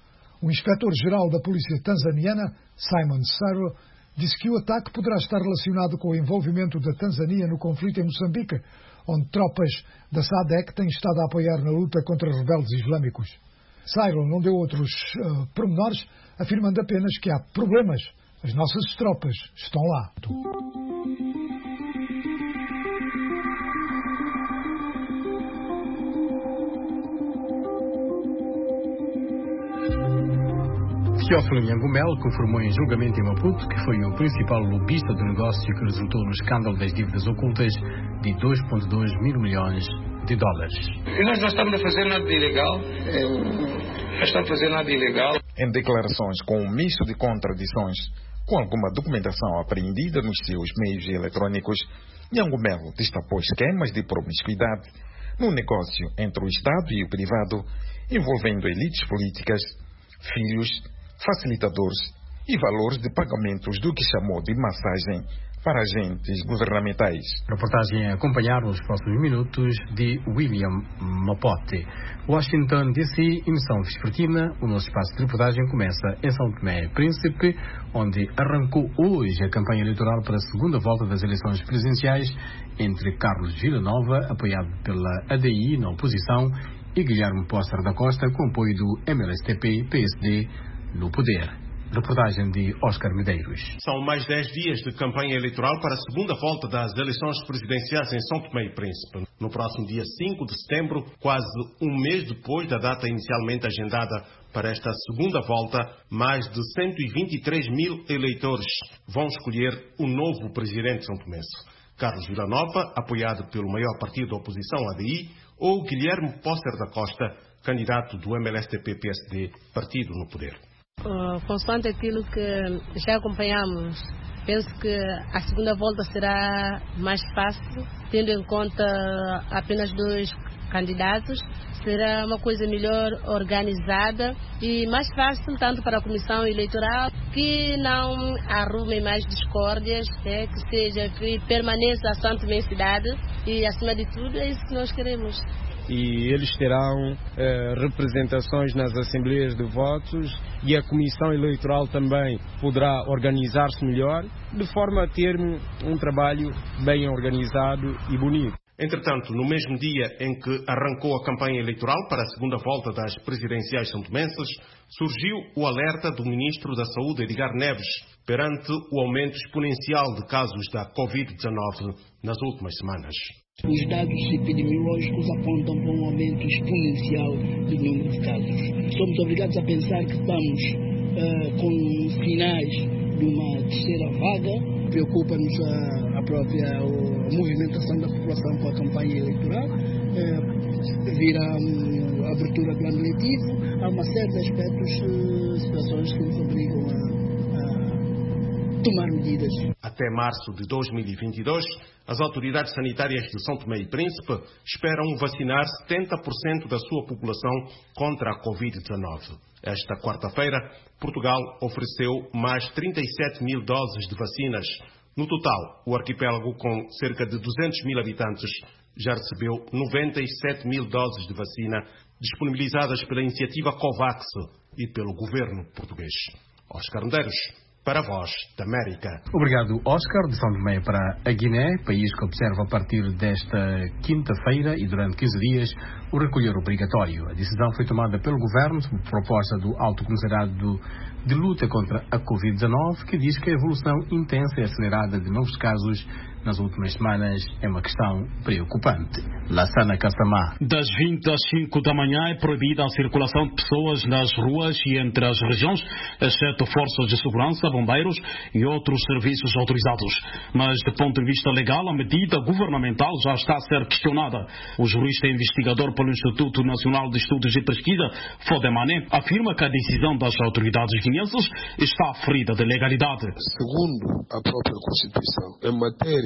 O inspetor-geral da polícia tanzaniana, Simon Saro, disse que o ataque poderá estar relacionado com o envolvimento da Tanzânia no conflito em Moçambique, onde tropas da SADC têm estado a apoiar na luta contra rebeldes islâmicos. Saro não deu outros pormenores, afirmando apenas que há problemas. As nossas tropas estão lá. Teófilo Nhangumel confirmou em julgamento em Maputo que foi o principal lobista do negócio que resultou no escândalo das dívidas ocultas de 2,2 mil milhões de dólares. E nós não estamos a fazer nada de ilegal. Não estamos a fazer nada de ilegal. Em declarações com um misto de contradições, com alguma documentação apreendida nos seus meios eletrônicos, Nhangumel destapou esquemas de promiscuidade no negócio entre o Estado e o privado, envolvendo elites políticas, filhos, facilitadores e valores de pagamentos do que chamou de massagem para agentes governamentais. Reportagem a acompanhar nos próximos minutos de William Mapote. Washington DC, emissão vespertina. O nosso espaço de reportagem começa em São Tomé e Príncipe, onde arrancou hoje a campanha eleitoral para a segunda volta das eleições presidenciais entre Carlos Villanova, apoiado pela ADI na oposição, e Guilherme Póster da Costa, com apoio do MLSTP-PSD no poder. Reportagem de Oscar Medeiros. São mais 10 dias de campanha eleitoral para a segunda volta das eleições presidenciais em São Tomé e Príncipe. No próximo dia 5 de setembro, quase um mês depois da data inicialmente agendada para esta segunda volta, mais de 123 mil eleitores vão escolher o novo presidente são tomense. Carlos Villanova, apoiado pelo maior partido da oposição, ADI, ou Guilherme Póster da Costa, candidato do MLSTP-PSD, partido no poder. Consoante aquilo que já acompanhamos, penso que a segunda volta será mais fácil, tendo em conta apenas 2 candidatos. Será uma coisa melhor organizada e mais fácil tanto para a Comissão Eleitoral, que não arrume mais discórdias, que permaneça a São Tomé cidade e, acima de tudo, é isso que nós queremos. E eles terão representações nas assembleias de votos e a Comissão Eleitoral também poderá organizar-se melhor, de forma a ter um trabalho bem organizado e bonito. Entretanto, no mesmo dia em que arrancou a campanha eleitoral para a segunda volta das presidenciais são-tomenses, surgiu o alerta do Ministro da Saúde, Edgar Neves, perante o aumento exponencial de casos da Covid-19 nas últimas semanas. Os dados epidemiológicos apontam para um aumento exponencial do número de casos. Somos obrigados a pensar que estamos com sinais de uma terceira vaga. Preocupa-nos a própria movimentação da população com a campanha eleitoral. Virá a abertura do ano letivo. Há uma série de aspectos, situações que nos obrigam a tomar medidas. Até março de 2022, as autoridades sanitárias de São Tomé e Príncipe esperam vacinar 70% da sua população contra a Covid-19. Esta quarta-feira, Portugal ofereceu mais 37 mil doses de vacinas. No total, o arquipélago, com cerca de 200 mil habitantes, já recebeu 97 mil doses de vacina disponibilizadas pela iniciativa COVAX e pelo governo português. Oscar Medeiros, para a Voz da América. Obrigado, Oscar. De São Tomé para a Guiné, país que observa a partir desta quinta-feira e durante 15 dias o recolher obrigatório. A decisão foi tomada pelo governo sob proposta do Alto Comissariado de Luta contra a Covid-19, que diz que a evolução intensa e acelerada de novos casos nas últimas semanas é uma questão preocupante. Lassana Kassamá. Das 20 às 5 da manhã é proibida a circulação de pessoas nas ruas e entre as regiões, exceto forças de segurança, bombeiros e outros serviços autorizados. Mas, do ponto de vista legal, a medida governamental já está a ser questionada. O jurista e investigador pelo Instituto Nacional de Estudos e Pesquisa, Fodemané, afirma que a decisão das autoridades guineenses está ferida de legalidade. Segundo a própria Constituição, em matéria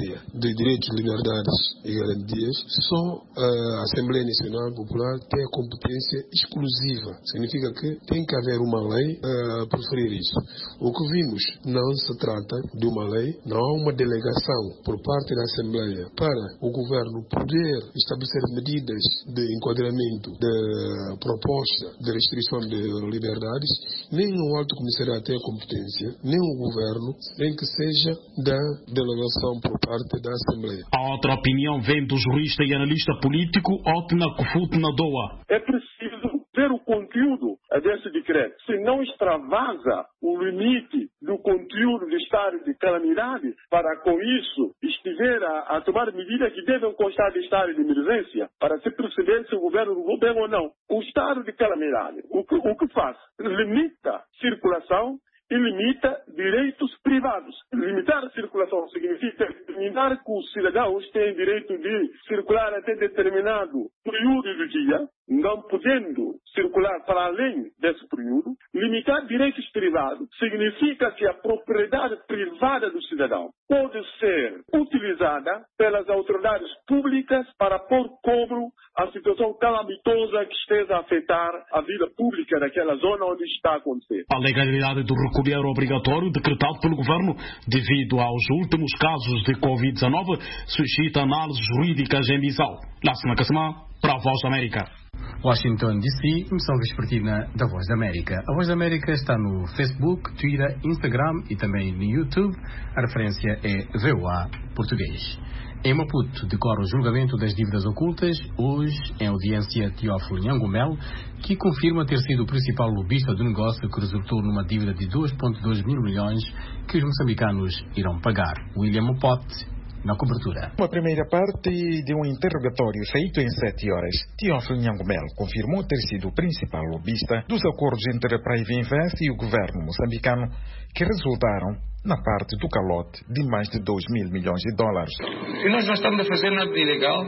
matéria de direitos, liberdades e garantias, só a Assembleia Nacional Popular tem a competência exclusiva. Significa que tem que haver uma lei a preferir isso. O que vimos, não se trata de uma lei, não há uma delegação por parte da Assembleia para o governo poder estabelecer medidas de enquadramento da proposta de restrição de liberdades, nem o Alto Comissariado tem a competência, nem o governo, nem que seja da delegação por parte da Assembleia. A outra opinião vem do jurista e analista político Otna Kufut Nadoa. É preciso ver o conteúdo desse decreto. Se não extravasa o limite do conteúdo do estado de calamidade, para com isso estiver a tomar medidas que devem constar de estado de emergência, para se perceber se o governo roubou bem ou não. O estado de calamidade, o que faz? Limita circulação e limita direitos privados. Limitar a circulação significa determinar que os cidadãos têm direito de circular até determinado período do dia, não podendo circular para além desse período. Limitar direitos privados significa que a propriedade privada do cidadão pode ser utilizada pelas autoridades públicas para pôr cobro à situação calamitosa que esteja a afetar a vida pública daquela zona onde está a acontecer. A legalidade do recolher obrigatório decretado pelo governo devido aos últimos casos de Covid-19 suscita análises jurídicas em Bissau. Lássima Kassamã, para a Voz da América. Washington, D.C., emissão vespertina da Voz da América. A Voz da América está no Facebook, Twitter, Instagram e também no YouTube. A referência é VOA Português. Em Maputo, decorre o julgamento das dívidas ocultas. Hoje, em audiência, Teófilo Nhangumel, que confirma ter sido o principal lobista do negócio que resultou numa dívida de 2,2 mil milhões que os moçambicanos irão pagar. William Mopote, na cobertura. Uma primeira parte de um interrogatório feito em 7 horas, Teófilo Nhangumel confirmou ter sido o principal lobista dos acordos entre a Private Invest e o governo moçambicano que resultaram na parte do calote de mais de 2 mil milhões de dólares. E nós não estamos a fazer nada de ilegal.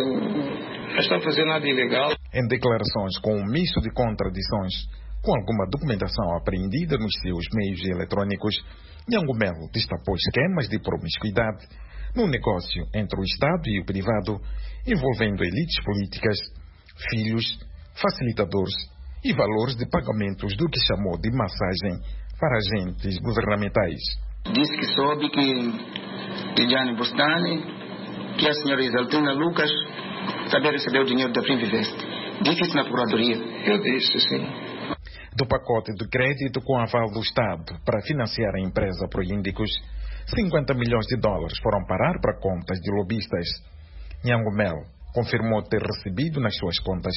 Não estamos a fazer nada de ilegal. Em declarações com um misto de contradições, com alguma documentação apreendida nos seus meios eletrônicos, Nhangumel destapou esquemas de promiscuidade no negócio entre o Estado e o privado, envolvendo elites políticas, filhos, facilitadores e valores de pagamentos do que chamou de massagem para agentes governamentais. Disse que soube que Tijani Bustani, que a senhora Isaltina Lucas também recebeu dinheiro da Privinvest. Disse isso na Procuradoria. Eu disse, sim. Do pacote de crédito com aval do Estado para financiar a empresa Proíndicos, 50 milhões de dólares foram parar para contas de lobistas. Nhangumel confirmou ter recebido nas suas contas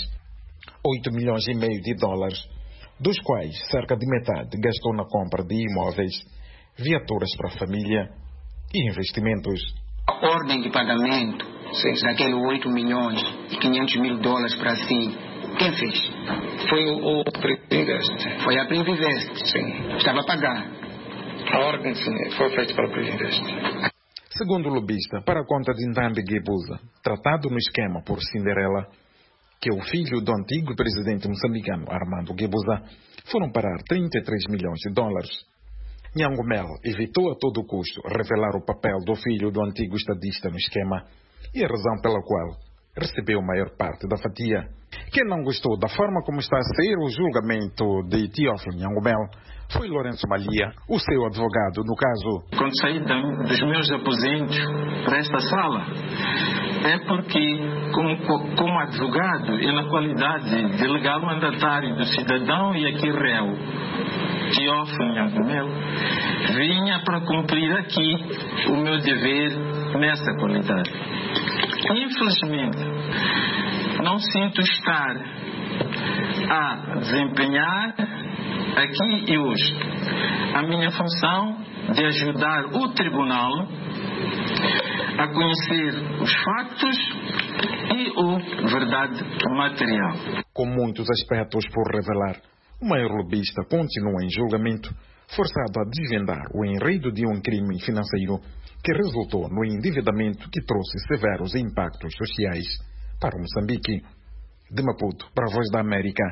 8 milhões e meio de dólares, dos quais cerca de metade gastou na compra de imóveis, viaturas para a família e investimentos. A ordem de pagamento daquele 8 milhões e 500 mil dólares para si, quem fez? Foi o Privinvest. Foi a Privinvest. Sim. Estava a pagar. A ordem, sim, foi feita para a Privinvest. Segundo o lobista, para a conta de Ndambi Gebuza, tratado no esquema por Cinderela, que é o filho do antigo presidente moçambicano Armando Gebuza, foram parar 33 milhões de dólares. Nhangumel evitou a todo custo revelar o papel do filho do antigo estadista no esquema e a razão pela qual recebeu a maior parte da fatia. Quem não gostou da forma como está a sair o julgamento de Teófilo Nhangumel foi Lourenço Malia, o seu advogado no caso. Quando saí dos meus aposentos para esta sala, é porque, como advogado e na qualidade de legal mandatário do cidadão e aqui réu, Teófilo Nhangumel, vinha para cumprir aqui o meu dever nessa qualidade. Infelizmente, não sinto estar a desempenhar aqui e hoje a minha função de ajudar o tribunal a conhecer os fatos e a verdade material. Com muitos aspectos por revelar, o maior lobista continua em julgamento, forçado a desvendar o enredo de um crime financeiro que resultou no endividamento que trouxe severos impactos sociais para Moçambique. De Maputo, para a Voz da América,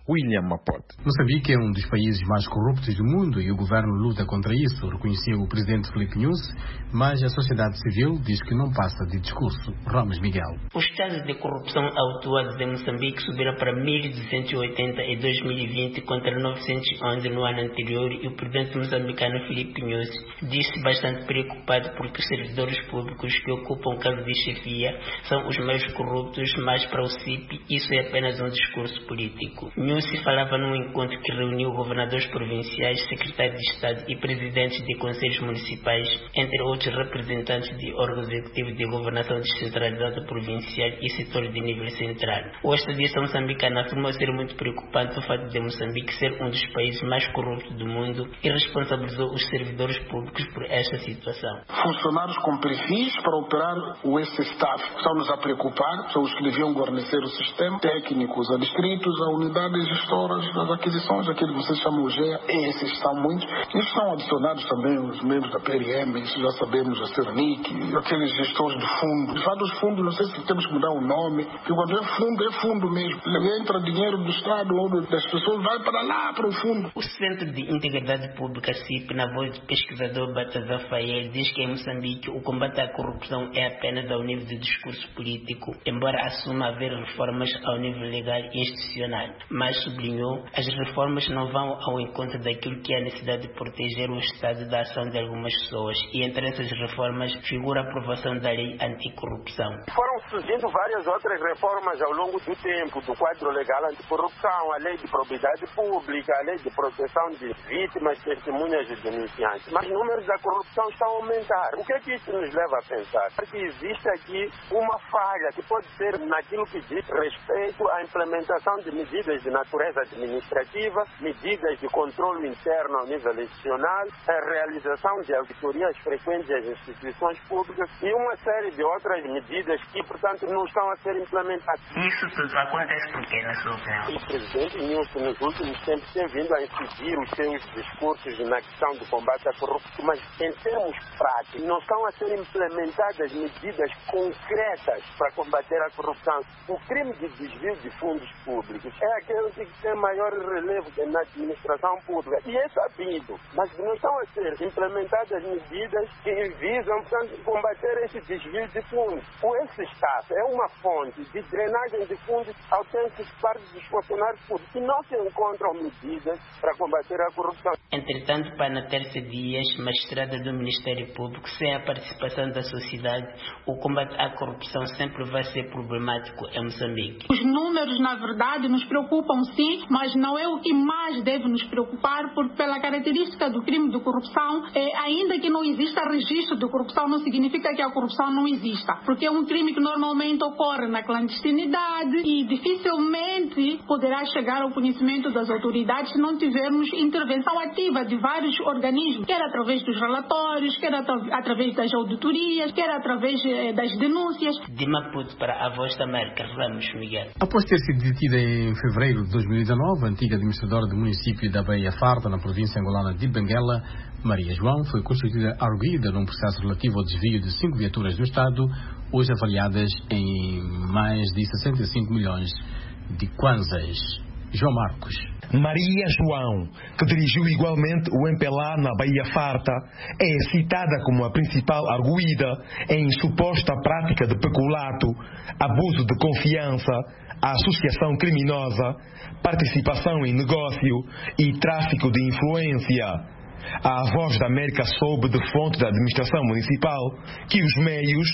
William Mapote. Moçambique é um dos países mais corruptos do mundo e o governo luta contra isso, reconheceu o presidente Filipe Nyusi, mas a sociedade civil diz que não passa de discurso. Ramos Miguel. Os casos de corrupção autuados em Moçambique subiram para 1.280 em 2020 contra 911 no ano anterior, e o presidente moçambicano Filipe Nyusi disse bastante preocupado porque os servidores públicos que ocupam cargos de chefia são os mais corruptos, mas para o CIP isso é apenas um discurso político. Nyusi falava num encontro que reuniu governadores provinciais, secretários de Estado e presidentes de conselhos municipais, entre outros representantes de órgãos executivos de governação descentralizada provincial e setores de nível central. O estadista moçambicano afirmou ser muito preocupante o fato de Moçambique ser um dos países mais corruptos do mundo e responsabilizou os servidores públicos por esta situação. Funcionários com perfis para operar o staff estão-nos a preocupar, são os que deviam guarnecer o sistema, técnicos adscritos a unidades gestoras das aquisições, aquilo que vocês chamam de GEA, esses são muitos. Isso são adicionados também os membros da PRM, isso já sabemos, a Cernic, aqueles gestores de fundo. De fato, os fundos, não sei se temos que mudar o nome, porque quando é fundo mesmo. Entra dinheiro do Estado ou das pessoas, vai para lá, para o fundo. O Centro de Integridade Pública, CIP, na voz do pesquisador Baltazar Fael, diz que em Moçambique o combate à corrupção é apenas ao nível de discurso político, embora assuma haver reformas ao nível legal e institucional. Mas, sublinhou, as reformas não vão ao encontro daquilo que é a necessidade de proteger o Estado da ação de algumas pessoas, e entre essas reformas figura a aprovação da lei anticorrupção. Foram surgindo várias outras reformas ao longo do tempo, do quadro legal anticorrupção, a lei de probidade pública, a lei de proteção de vítimas, testemunhas e denunciantes. Mas os números da corrupção estão a aumentar. O que é que isso nos leva a pensar? Que existe aqui uma falha que pode ser naquilo que diz respeito à implementação de medidas de natureza administrativa, medidas de controle interno ao nível institucional, a realização de auditorias frequentes às instituições públicas e uma série de outras medidas que, portanto, não estão a ser implementadas. Isso tudo acontece porque, na sua opinião? O presidente Nyusi, nos últimos tempos, tem vindo a incidir os seus discursos na questão do combate à corrupção, mas em termos práticos, não estão a ser implementadas medidas concretas para combater a corrupção. O crime de desvio de fundos públicos é aquele que tem maior relevo na administração pública. E é sabido, mas não estão a ser implementadas medidas que visam, portanto, combater esse desvio de fundos. O ex-staff é uma fonte de drenagem de fundos autênticos para os funcionários públicos e não se encontram medidas para combater a corrupção. Entretanto, para na terça dias, magistrada do Ministério Público, sem a participação da sociedade, o combate à corrupção sempre vai ser problemático em Moçambique. Os números, na verdade, nos preocupam sim, mas não é o que mais deve nos preocupar, porque pela característica do crime de corrupção, ainda que não exista registro de corrupção, não significa que a corrupção não exista, porque é um crime que normalmente ocorre na clandestinidade e dificilmente poderá chegar ao conhecimento das autoridades se não tivermos intervenção ativa de vários organismos, quer através dos relatórios, quer através das auditorias, quer através das denúncias. De Maputo para a Voz da América, Ramos Miguel. Após ter sido detida em fevereiro de 2019, a antiga administradora do município da Baía Farta, na província angolana de Benguela, Maria João, foi constituída arguida num processo relativo ao desvio de 5 viaturas do Estado, hoje avaliadas em mais de 65 milhões de kwanzas. João Marcos. Maria João, que dirigiu igualmente o MPLA na Baía Farta, é citada como a principal arguida em suposta prática de peculato, abuso de confiança, associação criminosa, participação em negócio e tráfico de influência. A Voz da América soube de fonte da administração municipal que os meios,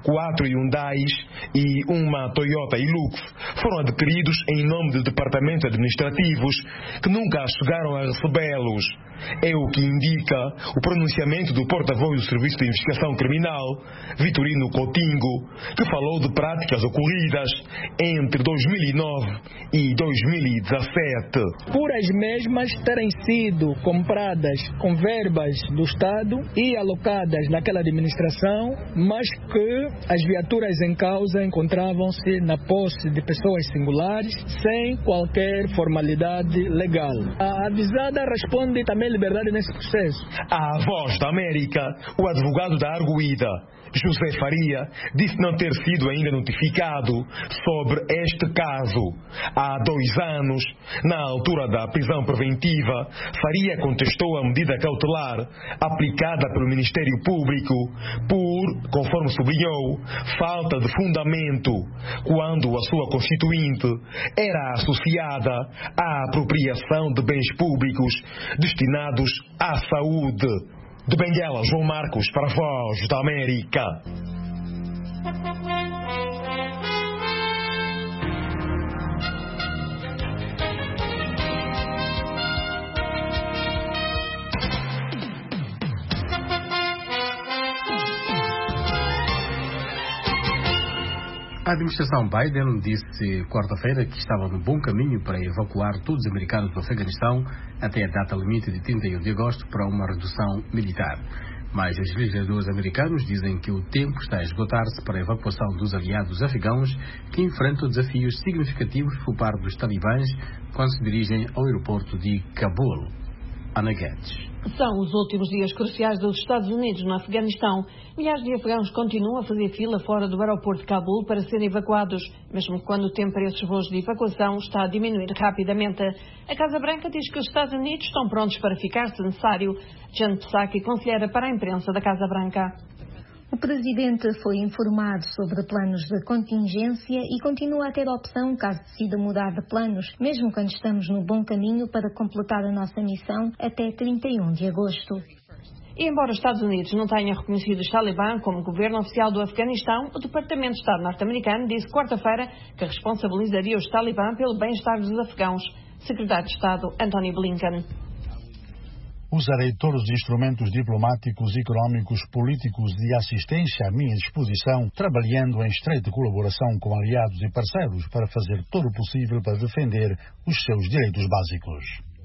4 Hyundais e uma Toyota Hilux, foram adquiridos em nome de departamentos administrativos que nunca chegaram a recebê-los. É o que indica o pronunciamento do porta-voz do Serviço de Investigação Criminal, Vitorino Coutinho, que falou de práticas ocorridas entre 2009 e 2017. Por as mesmas terem sido compradas com verbas do Estado e alocadas naquela administração, mas que as viaturas em causa encontravam-se na posse de pessoas singulares, sem qualquer formalidade legal. A avisada responde também liberdade nesse processo. A Voz da América, o advogado da arguida, José Faria disse não ter sido ainda notificado sobre este caso. Há 2 anos, na altura da prisão preventiva, Faria contestou a medida cautelar aplicada pelo Ministério Público por, conforme sublinhou, falta de fundamento, quando a sua constituinte era associada à apropriação de bens públicos destinados à saúde. De Benguela, João Marcos, para a Voz da América. A administração Biden disse quarta-feira que estava no bom caminho para evacuar todos os americanos do Afeganistão até a data limite de 31 de agosto para uma redução militar. Mas os legisladores americanos dizem que o tempo está a esgotar-se para a evacuação dos aliados afegãos que enfrentam desafios significativos por parte dos talibãs quando se dirigem ao aeroporto de Cabul. Ana Guedes. São os últimos dias cruciais dos Estados Unidos no Afeganistão. Milhares de afegãos continuam a fazer fila fora do aeroporto de Cabul para serem evacuados, mesmo quando o tempo para esses voos de evacuação está a diminuir rapidamente. A Casa Branca diz que os Estados Unidos estão prontos para ficar se necessário. Jen Psaki, conselheira para a imprensa da Casa Branca. O Presidente foi informado sobre planos de contingência e continua a ter a opção caso decida mudar de planos, mesmo quando estamos no bom caminho para completar a nossa missão até 31 de agosto. E embora os Estados Unidos não tenham reconhecido os Talibã como governo oficial do Afeganistão, o Departamento de Estado norte-americano disse quarta-feira que responsabilizaria os Talibã pelo bem-estar dos afegãos. Secretário de Estado Antony Blinken. Usarei todos os instrumentos diplomáticos, económicos, políticos e de assistência à minha disposição, trabalhando em estreita colaboração com aliados e parceiros para fazer todo o possível para defender os seus direitos básicos.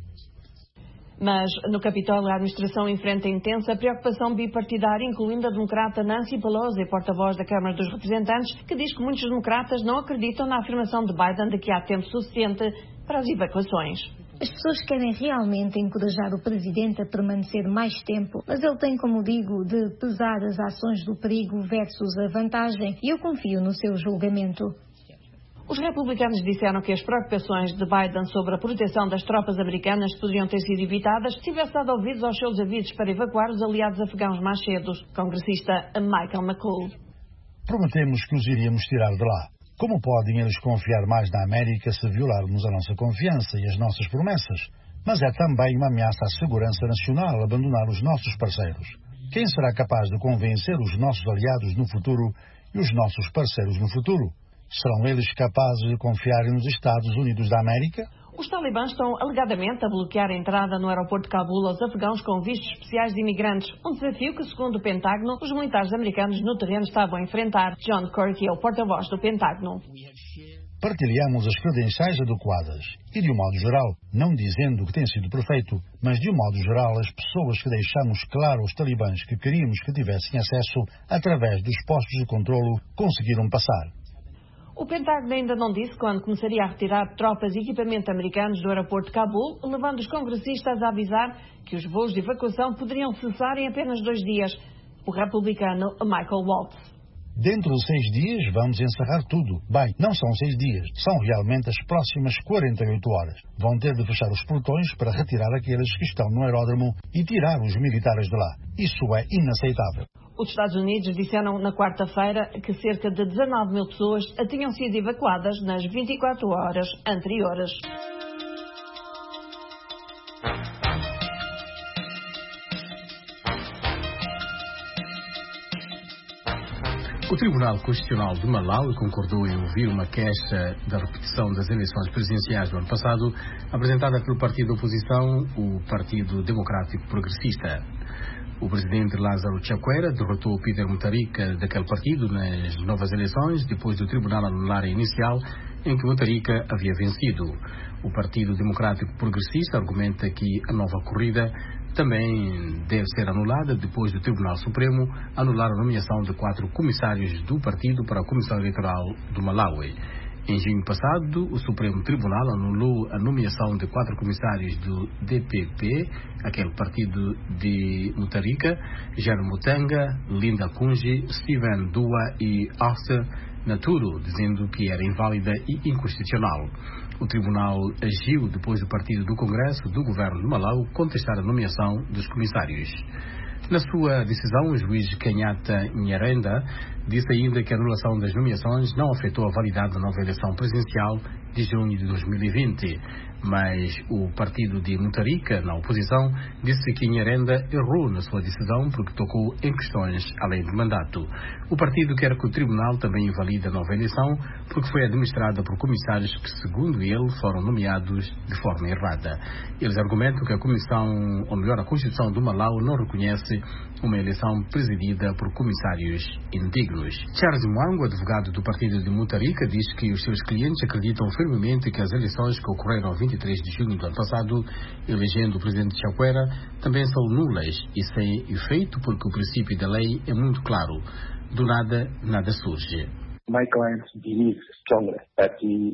Mas no Capitólio a administração enfrenta intensa preocupação bipartidária, incluindo a democrata Nancy Pelosi, porta-voz da Câmara dos Representantes, que diz que muitos democratas não acreditam na afirmação de Biden de que há tempo suficiente para as evacuações. As pessoas querem realmente encorajar o Presidente a permanecer mais tempo, mas ele tem, como digo, de pesar as ações do perigo versus a vantagem, e eu confio no seu julgamento. Os republicanos disseram que as preocupações de Biden sobre a proteção das tropas americanas poderiam ter sido evitadas se tivesse dado ouvidos aos seus avisos para evacuar os aliados afegãos mais cedo. Congressista Michael McCall. Prometemos que os iríamos tirar de lá. Como podem eles confiar mais na América se violarmos a nossa confiança e as nossas promessas? Mas é também uma ameaça à segurança nacional abandonar os nossos parceiros. Quem será capaz de convencer os nossos aliados no futuro e os nossos parceiros no futuro? Serão eles capazes de confiar nos Estados Unidos da América? Os talibãs estão alegadamente a bloquear a entrada no aeroporto de Cabul aos afegãos com vistos especiais de imigrantes. Um desafio que, segundo o Pentágono, os militares americanos no terreno estavam a enfrentar. John Kirby é o porta-voz do Pentágono. Partilhamos as credenciais adequadas e, de um modo geral, não dizendo que tem sido perfeito, mas de um modo geral as pessoas que deixamos claro aos talibãs que queríamos que tivessem acesso através dos postos de controlo conseguiram passar. O Pentágono ainda não disse quando começaria a retirar tropas e equipamento americanos do aeroporto de Cabul, levando os congressistas a avisar que os voos de evacuação poderiam cessar em apenas 2 dias. O republicano Michael Waltz. Dentro de 6 dias vamos encerrar tudo. Bem, não são 6 dias, são realmente as próximas 48 horas. Vão ter de fechar os portões para retirar aqueles que estão no aeródromo e tirar os militares de lá. Isso é inaceitável. Os Estados Unidos disseram na quarta-feira que cerca de 19 mil pessoas tinham sido evacuadas nas 24 horas anteriores. O Tribunal Constitucional de Malawi concordou em ouvir uma queixa da repetição das eleições presidenciais do ano passado, apresentada pelo partido da oposição, o Partido Democrático Progressista. O presidente Lázaro Chakwera derrotou Peter Mutharika daquele partido nas novas eleições, depois do tribunal anular a inicial, em que Mutharika havia vencido. O Partido Democrático Progressista argumenta que a nova corrida também deve ser anulada depois do Tribunal Supremo anular a nomeação de 4 comissários do partido para a Comissão Eleitoral do Malawi. Em junho passado, o Supremo Tribunal anulou a nomeação de 4 comissários do DPP, aquele partido de Mutharika: Jair Mutanga, Linda Kunji, Steven Dua e Arthur Naturo, dizendo que era inválida e inconstitucional. O tribunal agiu depois do partido do Congresso do governo de Malau contestar a nomeação dos comissários. Na sua decisão, o juiz Kenyatta Nyarenda disse ainda que a anulação das nomeações não afetou a validade da nova eleição presidencial de junho de 2020. Mas o partido de Mutharika, na oposição, disse que Nyarenda errou na sua decisão porque tocou em questões além do mandato. O partido quer que o tribunal também invalide a nova eleição porque foi administrada por comissários que, segundo ele, foram nomeados de forma errada. Eles argumentam que a Constituição do Malau não reconhece uma eleição presidida por comissários indignos. Charles Mwango, advogado do partido de Mutharika, diz que os seus clientes acreditam firmemente que as eleições que ocorreram 23 de junho do ano passado, elegendo o presidente Chakwera, também são nulas e sem efeito porque o princípio da lei é muito claro. Do nada, nada surge. My clients believe strongly that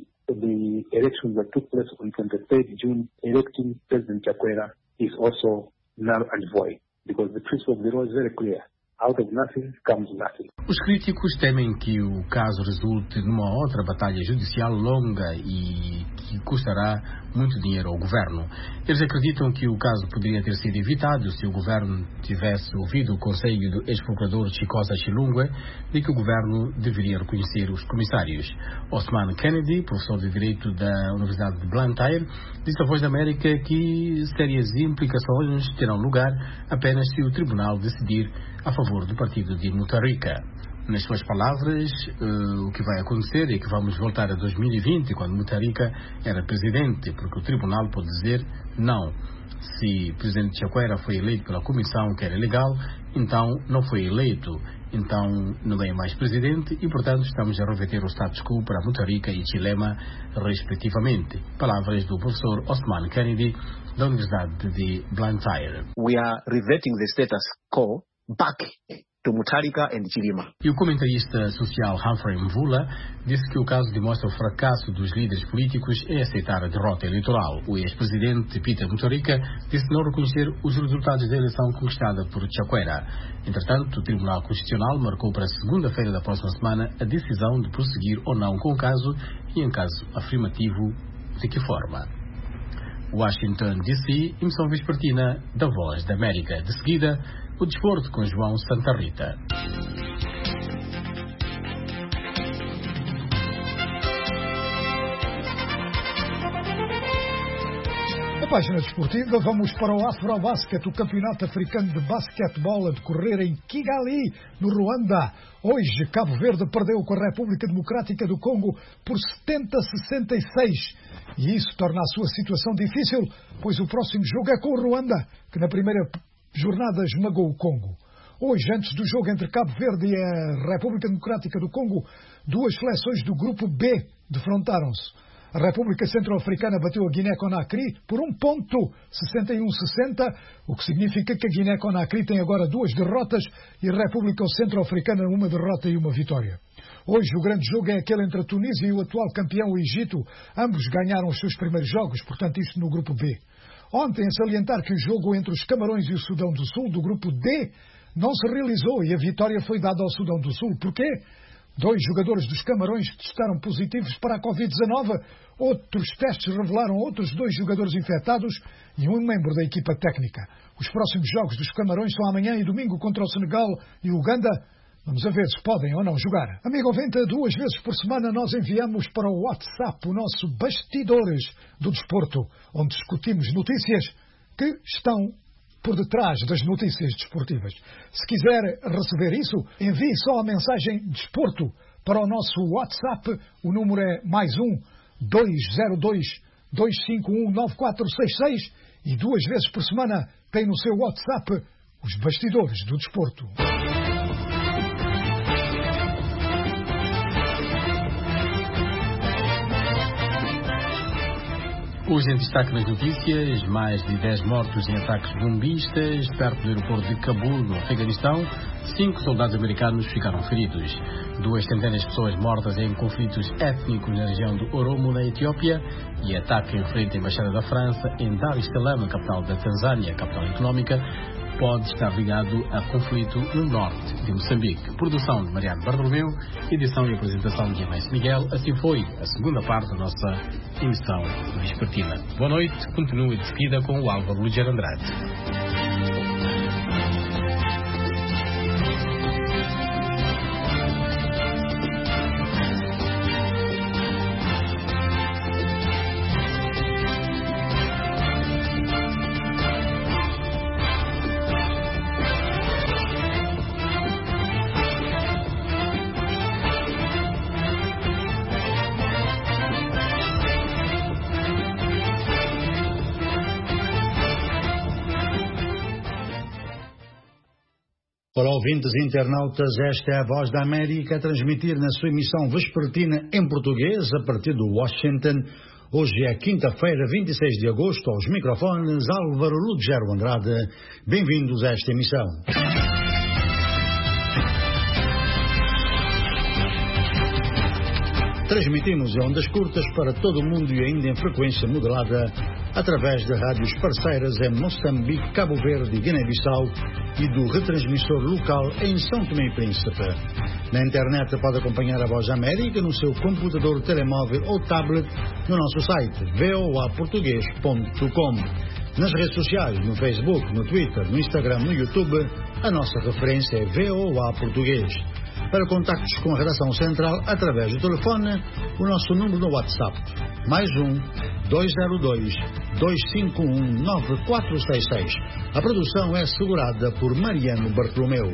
the election that took place on 23 June electing President Chakwera is also null and void, because the principle of the law is very clear. Out of nothing comes nothing. Os críticos temem que o caso resulte numa outra batalha judicial longa e que custará muito dinheiro ao governo. Eles acreditam que o caso poderia ter sido evitado se o governo tivesse ouvido o conselho do ex-procurador Chikosa Chilungwe de que o governo deveria reconhecer os comissários. Osman Kennedy, professor de Direito da Universidade de Blantyre, disse à Voz da América que sérias implicações terão lugar apenas se o tribunal decidir a favor do partido de Mutharika. Nas suas palavras, o que vai acontecer é que vamos voltar a 2020, quando Mutharika era presidente, porque o tribunal pode dizer não. Se o presidente Chakwera foi eleito pela comissão que era legal, então não foi eleito, então não é mais presidente e, portanto, estamos a reverter o status quo para Mutharika e Chilema, respectivamente. Palavras do professor Osman Kennedy, da Universidade de Blantyre. We are reverting the status quo back to Mutharika and Chilema. E o comentarista social Humphrey Mvula disse que o caso demonstra o fracasso dos líderes políticos em aceitar a derrota eleitoral. O ex-presidente Peter Mutharika disse não reconhecer os resultados da eleição conquistada por Chakwera. Entretanto, o Tribunal Constitucional marcou para segunda-feira da próxima semana a decisão de prosseguir ou não com o caso e, em caso afirmativo, de que forma. Washington, D.C., emissão vespertina da Voz da América. De seguida, o desporto com João Santa Rita. Na página desportiva, vamos para o Afrobasket, o campeonato africano de basquetebol a decorrer em Kigali, no Ruanda. Hoje, Cabo Verde perdeu com a República Democrática do Congo por 70-66. E isso torna a sua situação difícil, pois o próximo jogo é com o Ruanda, que na primeira jornada esmagou o Congo. Hoje, antes do jogo entre Cabo Verde e a República Democrática do Congo, duas seleções do grupo B defrontaram-se. A República Centro-Africana bateu a Guiné-Conakry por 1 ponto, 61-60, o que significa que a Guiné-Conakry tem agora 2 derrotas e a República Centro-Africana 1 derrota e 1 vitória. Hoje o grande jogo é aquele entre a Tunísia e o atual campeão, o Egito. Ambos ganharam os seus primeiros jogos, portanto isto no grupo B. Ontem, a salientar que o jogo entre os Camarões e o Sudão do Sul, do grupo D, não se realizou e a vitória foi dada ao Sudão do Sul. Porquê? 2 jogadores dos Camarões testaram positivos para a Covid-19, outros testes revelaram outros 2 jogadores infectados e um membro da equipa técnica. Os próximos jogos dos Camarões são amanhã e domingo contra o Senegal e Uganda. Vamos a ver se podem ou não jogar. Amigo ouvinte, 2 vezes por semana nós enviamos para o WhatsApp o nosso Bastidores do Desporto, onde discutimos notícias que estão por detrás das notícias desportivas. Se quiser receber isso, envie só a mensagem Desporto para o nosso WhatsApp. O número é +1 202 251 9466 e 2 vezes por semana tem no seu WhatsApp os Bastidores do Desporto. Hoje em destaque nas notícias, mais de 10 mortos em ataques bombistas perto do aeroporto de Cabul, no Afeganistão. 5 soldados americanos ficaram feridos. 2 centenas de pessoas mortas em conflitos étnicos na região do Oromo, na Etiópia, e ataque em frente à Embaixada da França em Dar es Salaam, a capital da Tanzânia, capital económica, pode estar ligado a conflito no norte de Moçambique. Produção de Mariano Bartolomeu, edição e apresentação de Inês Miguel. Assim foi a segunda parte da nossa emissão vespertina. Boa noite, continue de seguida com o Álvaro Ligeiro Andrade. Para ouvintes e internautas, esta é a Voz da América a transmitir na sua emissão vespertina em português a partir de Washington. Hoje é quinta-feira, 26 de agosto, aos microfones Álvaro Ligeiro Andrade. Bem-vindos a esta emissão. Transmitimos em ondas curtas para todo o mundo e ainda em frequência modulada através de rádios parceiras em Moçambique, Cabo Verde e Guiné-Bissau e do retransmissor local em São Tomé e Príncipe. Na internet pode acompanhar a Voz da América no seu computador, telemóvel ou tablet no nosso site voaportugues.com. Nas redes sociais, no Facebook, no Twitter, no Instagram, no YouTube, a nossa referência é VOA Português. Para contactos com a redação central através do telefone, o nosso número no WhatsApp, +1 202 251 9466. A produção é assegurada por Mariano Bartolomeu.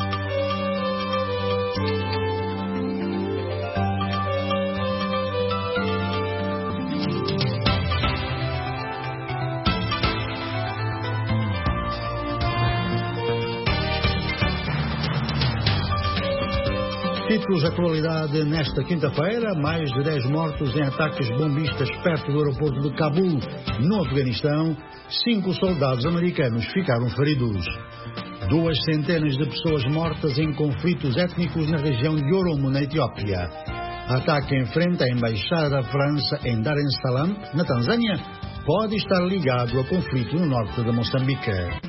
Títulos de atualidade nesta quinta-feira: mais de 10 mortos em ataques bombistas perto do aeroporto de Cabul, no Afeganistão. 5 soldados americanos ficaram feridos. 2 centenas de pessoas mortas em conflitos étnicos na região de Oromo, na Etiópia. Ataque em frente à Embaixada da França em Dar es Salaam, na Tanzânia, pode estar ligado a conflito no norte de Moçambique.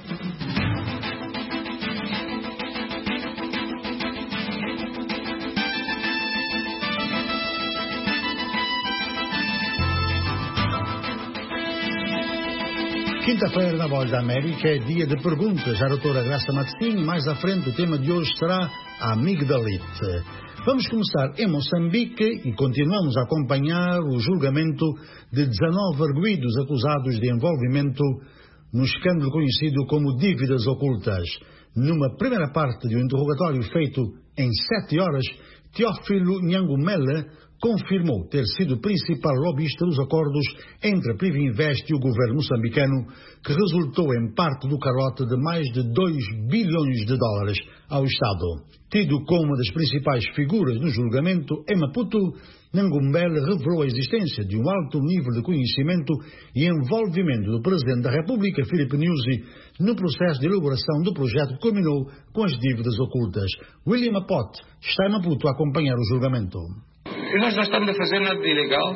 Quinta-feira, na Voz da América, é dia de perguntas à doutora Graça Matzinho. Mais à frente, o tema de hoje será a amigdalite. Vamos começar em Moçambique e continuamos a acompanhar o julgamento de 19 arguidos acusados de envolvimento no escândalo conhecido como dívidas ocultas. Numa primeira parte de um interrogatório feito em 7 horas, Teófilo Nhangumele confirmou ter sido o principal lobista dos acordos entre a Privinvest e o governo moçambicano, que resultou em parte do calote de mais de 2 bilhões de dólares ao Estado. Tido como uma das principais figuras no julgamento em Maputo, Nhangumele revelou a existência de um alto nível de conhecimento e envolvimento do Presidente da República, Filipe Nyusi, no processo de elaboração do projeto que culminou com as dívidas ocultas. William Apote está em Maputo a acompanhar o julgamento. E nós não estamos a fazer nada de ilegal.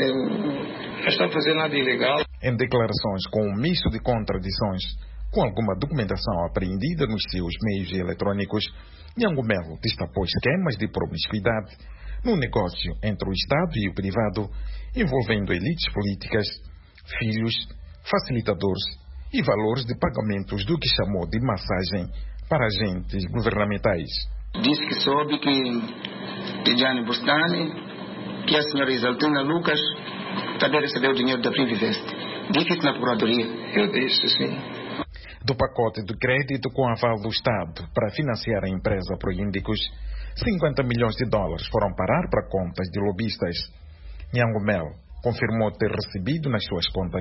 Não estamos a fazer nada de ilegal. Em declarações com um misto de contradições, com alguma documentação apreendida nos seus meios eletrônicos, Nhangumele destapou esquemas de promiscuidade no negócio entre o Estado e o privado, envolvendo elites políticas, filhos, facilitadores e valores de pagamentos do que chamou de massagem para agentes governamentais. Disse que soube que Tijani Bustani, que a senhora Isaltina Lucas também recebeu o dinheiro da Privinvest. Disse isso na Procuradoria. Eu disse, sim. Do pacote de crédito com aval do Estado para financiar a empresa Proíndicos, 50 milhões de dólares foram parar para contas de lobistas. Nhangumele confirmou ter recebido nas suas contas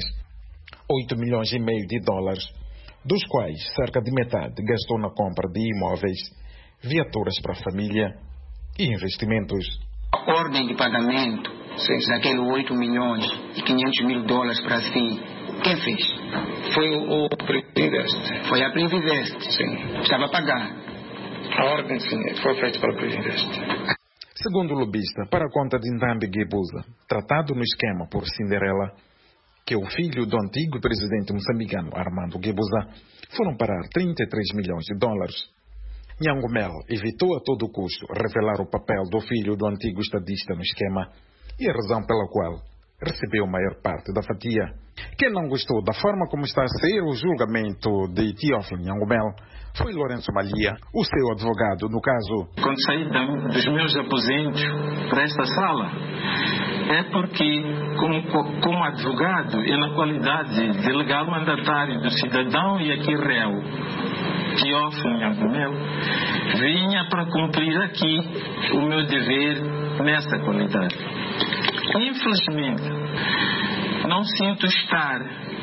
8 milhões e meio de dólares, dos quais cerca de metade gastou na compra de imóveis, viaturas para a família e investimentos. A ordem de pagamento daquele 8 milhões e 500 mil dólares para si, quem fez? Foi o Privinvest. Foi a Privinvest. Sim. Estava a pagar. A ordem, sim, foi feita para Privinvest. Segundo o lobista, para a conta de Ndambi Guebuza, tratado no esquema por Cinderela, que é o filho do antigo presidente moçambicano Armando Guebuza, foram parar 33 milhões de dólares. Nyangumel evitou a todo custo revelar o papel do filho do antigo estadista no esquema e a razão pela qual recebeu a maior parte da fatia. Quem não gostou da forma como está a ser o julgamento de Teófilo Nyangumel foi Lourenço Malia, o seu advogado no caso. Quando saí dos meus aposentos para esta sala, é porque, como advogado e na qualidade de legal mandatário do cidadão e aqui réu, Teófilo Nyangumel, vinha para cumprir aqui o meu dever nessa qualidade. Infelizmente, não sinto estar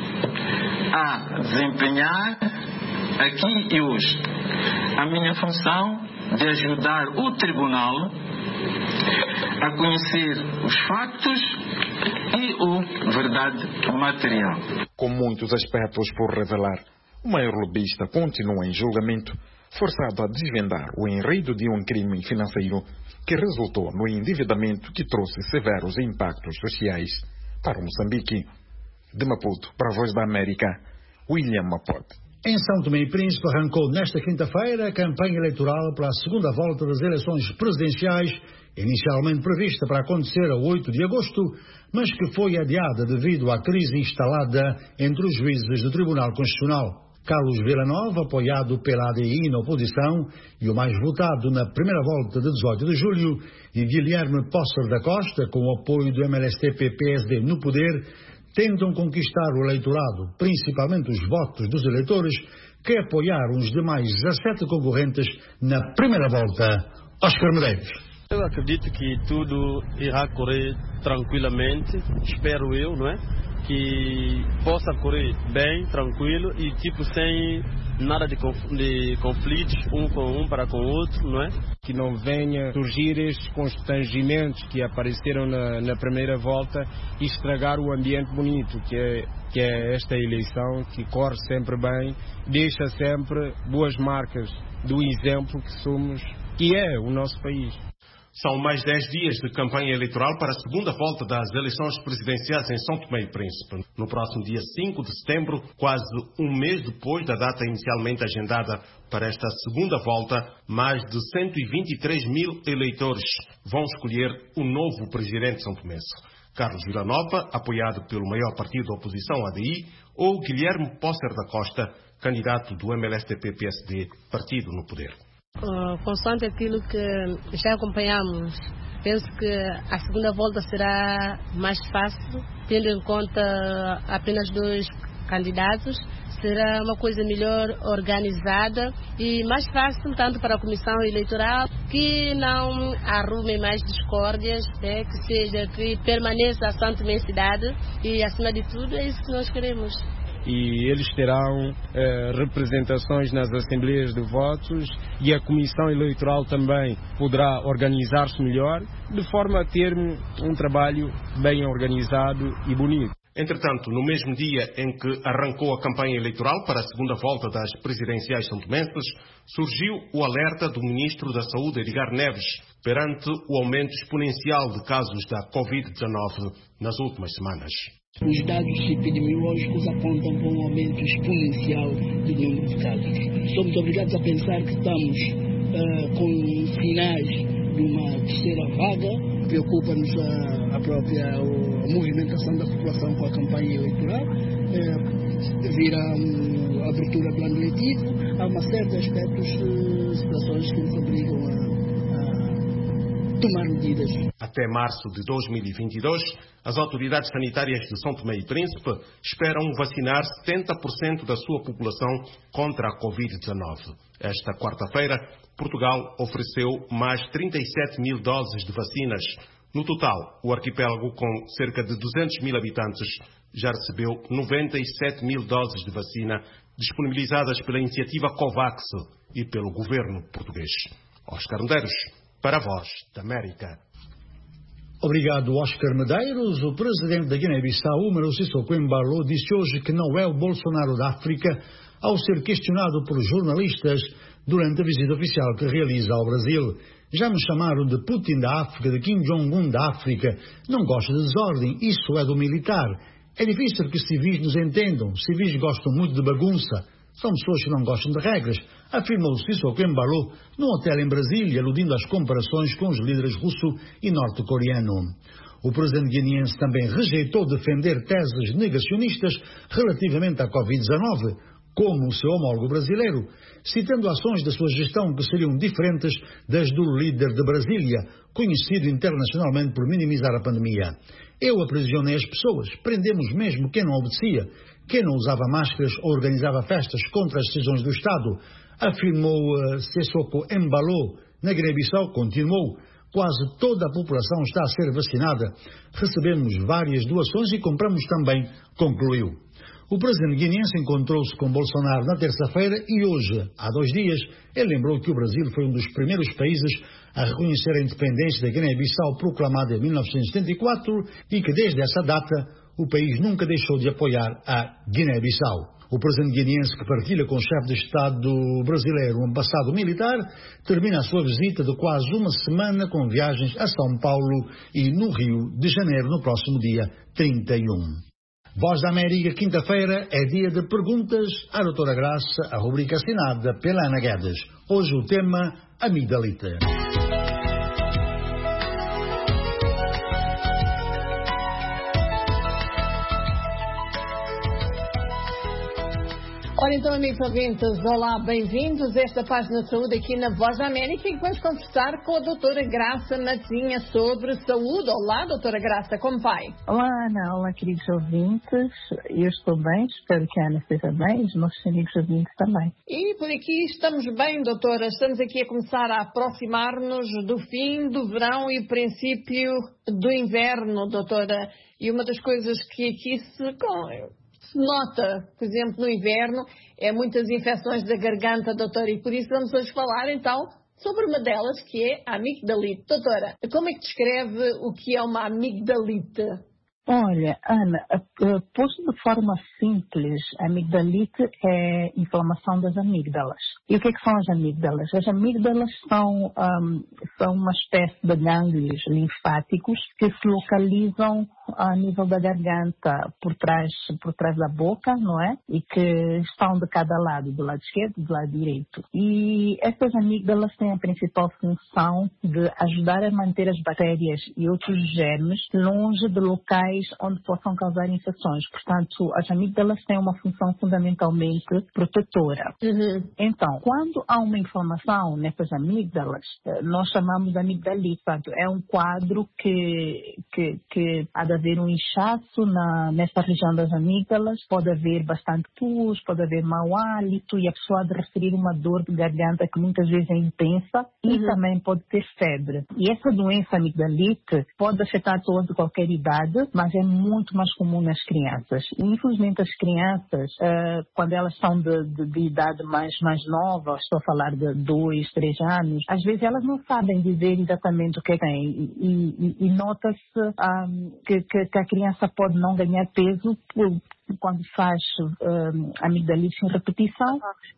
a desempenhar aqui e hoje a minha função de ajudar o tribunal a conhecer os fatos e a verdade material. Com muitos aspectos por revelar, o maior lobista continua em julgamento, forçado a desvendar o enredo de um crime financeiro que resultou no endividamento que trouxe severos impactos sociais para Moçambique. De Maputo, para a Voz da América, William Mapote. Em São Tomé e Príncipe arrancou nesta quinta-feira a campanha eleitoral para a segunda volta das eleições presidenciais, inicialmente prevista para acontecer a 8 de agosto, mas que foi adiada devido à crise instalada entre os juízes do Tribunal Constitucional. Carlos Villanova, apoiado pela ADI na oposição e o mais votado na primeira volta de 18 de julho, e Guilherme Pócer da Costa, com o apoio do MLSTP-PSD no poder, tentam conquistar o eleitorado, principalmente os votos dos eleitores que apoiaram os demais 17 concorrentes na primeira volta. Oscar Medeiros. Eu acredito que tudo irá correr tranquilamente, espero eu, não é? Que possa correr bem, tranquilo e sem nada de conflitos um com um para com o outro, não é? Que não venha surgir estes constrangimentos que apareceram na primeira volta e estragar o ambiente bonito que é esta eleição, que corre sempre bem, deixa sempre boas marcas do exemplo que é o nosso país. São mais 10 dias de campanha eleitoral para a segunda volta das eleições presidenciais em São Tomé e Príncipe. No próximo dia 5 de setembro, quase um mês depois da data inicialmente agendada para esta segunda volta, mais de 123 mil eleitores vão escolher o novo presidente são tomense. Carlos Villanova, apoiado pelo maior partido da oposição, ADI, ou Guilherme Pócer da Costa, candidato do MLSTP-PSD, partido no poder. Consoante aquilo que já acompanhamos, penso que a segunda volta será mais fácil, tendo em conta apenas 2 candidatos. Será uma coisa melhor organizada e mais fácil tanto para a Comissão Eleitoral, que não arrume mais discórdias, que permaneça a São Tomé cidade e, acima de tudo, é isso que nós queremos. E eles terão representações nas assembleias de votos e a Comissão Eleitoral também poderá organizar-se melhor, de forma a ter um trabalho bem organizado e bonito. Entretanto, no mesmo dia em que arrancou a campanha eleitoral para a segunda volta das presidenciais são-tomenses, surgiu o alerta do Ministro da Saúde, Edgar Neves, perante o aumento exponencial de casos da Covid-19 nas últimas semanas. Os dados epidemiológicos apontam para um aumento exponencial do número de casos. Somos obrigados a pensar que estamos com sinais de uma terceira vaga. Preocupa-nos a própria movimentação da população com a campanha eleitoral. Devido à abertura do ano letivo, há uma série de aspectos, situações que nos obrigam a tomar medidas. Até março de 2022, as autoridades sanitárias de São Tomé e Príncipe esperam vacinar 70% da sua população contra a Covid-19. Esta quarta-feira, Portugal ofereceu mais 37 mil doses de vacinas. No total, o arquipélago, com cerca de 200 mil habitantes, já recebeu 97 mil doses de vacina disponibilizadas pela iniciativa COVAX e pelo governo português. Oscar Medeiros, para a Voz da América. Obrigado, Oscar Medeiros. O presidente da Guiné-Bissau, Umaro Sissoko Embalo, disse hoje que não é o Bolsonaro da África ao ser questionado por jornalistas durante a visita oficial que realiza ao Brasil. Já me chamaram de Putin da África, de Kim Jong-un da África. Não gosto de desordem, isso é do militar. É difícil que os civis nos entendam. Os civis gostam muito de bagunça. São pessoas que não gostam de regras, afirmou Sissoko Embalo num hotel em Brasília, aludindo às comparações com os líderes russo e norte-coreano. O presidente guineense também rejeitou defender teses negacionistas relativamente à Covid-19, como o seu homólogo brasileiro, citando ações da sua gestão que seriam diferentes das do líder de Brasília, conhecido internacionalmente por minimizar a pandemia. Eu aprisionei as pessoas, prendemos mesmo quem não obedecia, quem não usava máscaras ou organizava festas contra as decisões do Estado, afirmou Sissoko Embalo. Na Guiné-Bissau, continuou, quase toda a população está a ser vacinada. Recebemos várias doações e compramos também, concluiu. O presidente guineense encontrou-se com Bolsonaro na terça-feira e hoje, há 2 dias, ele lembrou que o Brasil foi um dos primeiros países a reconhecer a independência da Guiné-Bissau proclamada em 1974 e que desde essa data o país nunca deixou de apoiar a Guiné-Bissau. O presidente guineense, que partilha com o chefe de Estado brasileiro um passado militar, termina a sua visita de quase uma semana com viagens a São Paulo e no Rio de Janeiro no próximo dia 31. Voz da América, quinta-feira, é dia de perguntas à doutora Graça, a rubrica assinada pela Ana Guedes. Hoje o tema, amigdalite. Ora então, amigos ouvintes, olá, bem-vindos a esta página de saúde aqui na Voz da América e vamos conversar com a doutora Graça Matinha sobre saúde. Olá, doutora Graça, como vai? Olá, Ana, olá, queridos ouvintes. Eu estou bem, espero que a Ana esteja bem, os nossos amigos ouvintes também. E por aqui estamos bem, doutora. Estamos aqui a começar a aproximar-nos do fim do verão e o princípio do inverno, doutora. E uma das coisas que aqui se nota, por exemplo, no inverno, é muitas infecções da garganta, doutora, e por isso vamos hoje falar, então, sobre uma delas, que é a amigdalite. Doutora, como é que descreve o que é uma amigdalite? Olha, Ana, posto de forma simples, a amigdalite é inflamação das amígdalas. E o que são as amígdalas? As amígdalas são uma espécie de gânglios linfáticos que se localizam a nível da garganta, por trás da boca, não é? E que estão de cada lado, do lado esquerdo e do lado direito. E essas amígdalas têm a principal função de ajudar a manter as bactérias e outros germes longe de locais onde possam causar infecções. Portanto, as amígdalas têm uma função fundamentalmente protetora. Então, quando há uma inflamação nessas amígdalas, nós chamamos de amigdalite. Portanto, é um quadro que há de haver um inchaço nessa região das amígdalas, pode haver bastante pus, pode haver mau hálito e a pessoa há de referir uma dor de garganta que muitas vezes é intensa e também pode ter febre. E essa doença amigdalite pode afetar pessoas de qualquer idade, mas é muito mais comum nas crianças. E, infelizmente, as crianças, quando elas são de idade mais nova, estou a falar de 2, 3 anos, às vezes elas não sabem dizer exatamente o que tem. E nota-se que a criança pode não ganhar peso quando faz amigdalite em repetição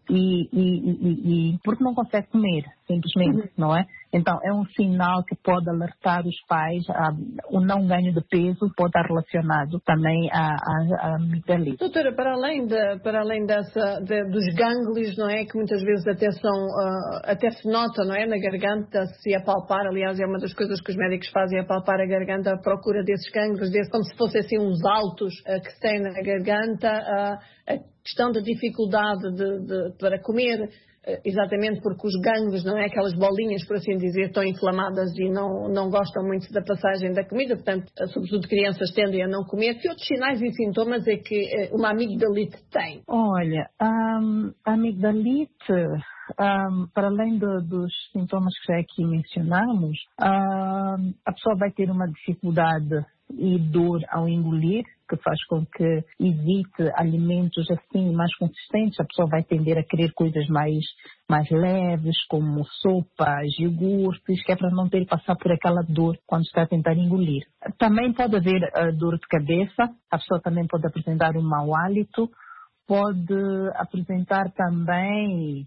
e porque não consegue comer, simplesmente, não é? Então, é um sinal que pode alertar os pais. O não ganho de peso pode estar relacionado também à amigdalite. Doutora, para além dos gânglios, não é? Que muitas vezes até se nota, não é? Na garganta, se apalpar, aliás, é uma das coisas que os médicos fazem, apalpar a garganta à procura desses gânglios, como se fossem assim uns altos que se têm na garganta, a questão da dificuldade para comer, exatamente porque os gânglios, não é, aquelas bolinhas, por assim dizer, estão inflamadas e não gostam muito da passagem da comida, portanto, sobretudo crianças tendem a não comer. Que outros sinais e sintomas é que uma amigdalite tem? Olha, a amigdalite, para além dos sintomas que já aqui mencionamos, a pessoa vai ter uma dificuldade e dor ao engolir, que faz com que evite alimentos assim mais consistentes. A pessoa vai tender a querer coisas mais leves, como sopas, iogurtes, que é para não ter que passar por aquela dor quando está a tentar engolir. Também pode haver dor de cabeça, a pessoa também pode apresentar um mau hálito, pode apresentar também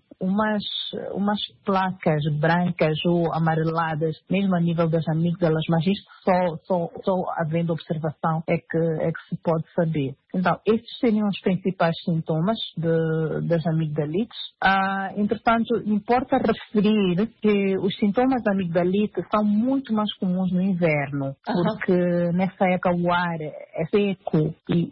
umas placas brancas ou amareladas, mesmo a nível das amígdalas, mas isto só havendo observação é que se pode saber. Então, estes seriam os principais sintomas das amigdalites. Entretanto, importa referir que os sintomas da amigdalite são muito mais comuns no inverno, porque nessa época o ar é seco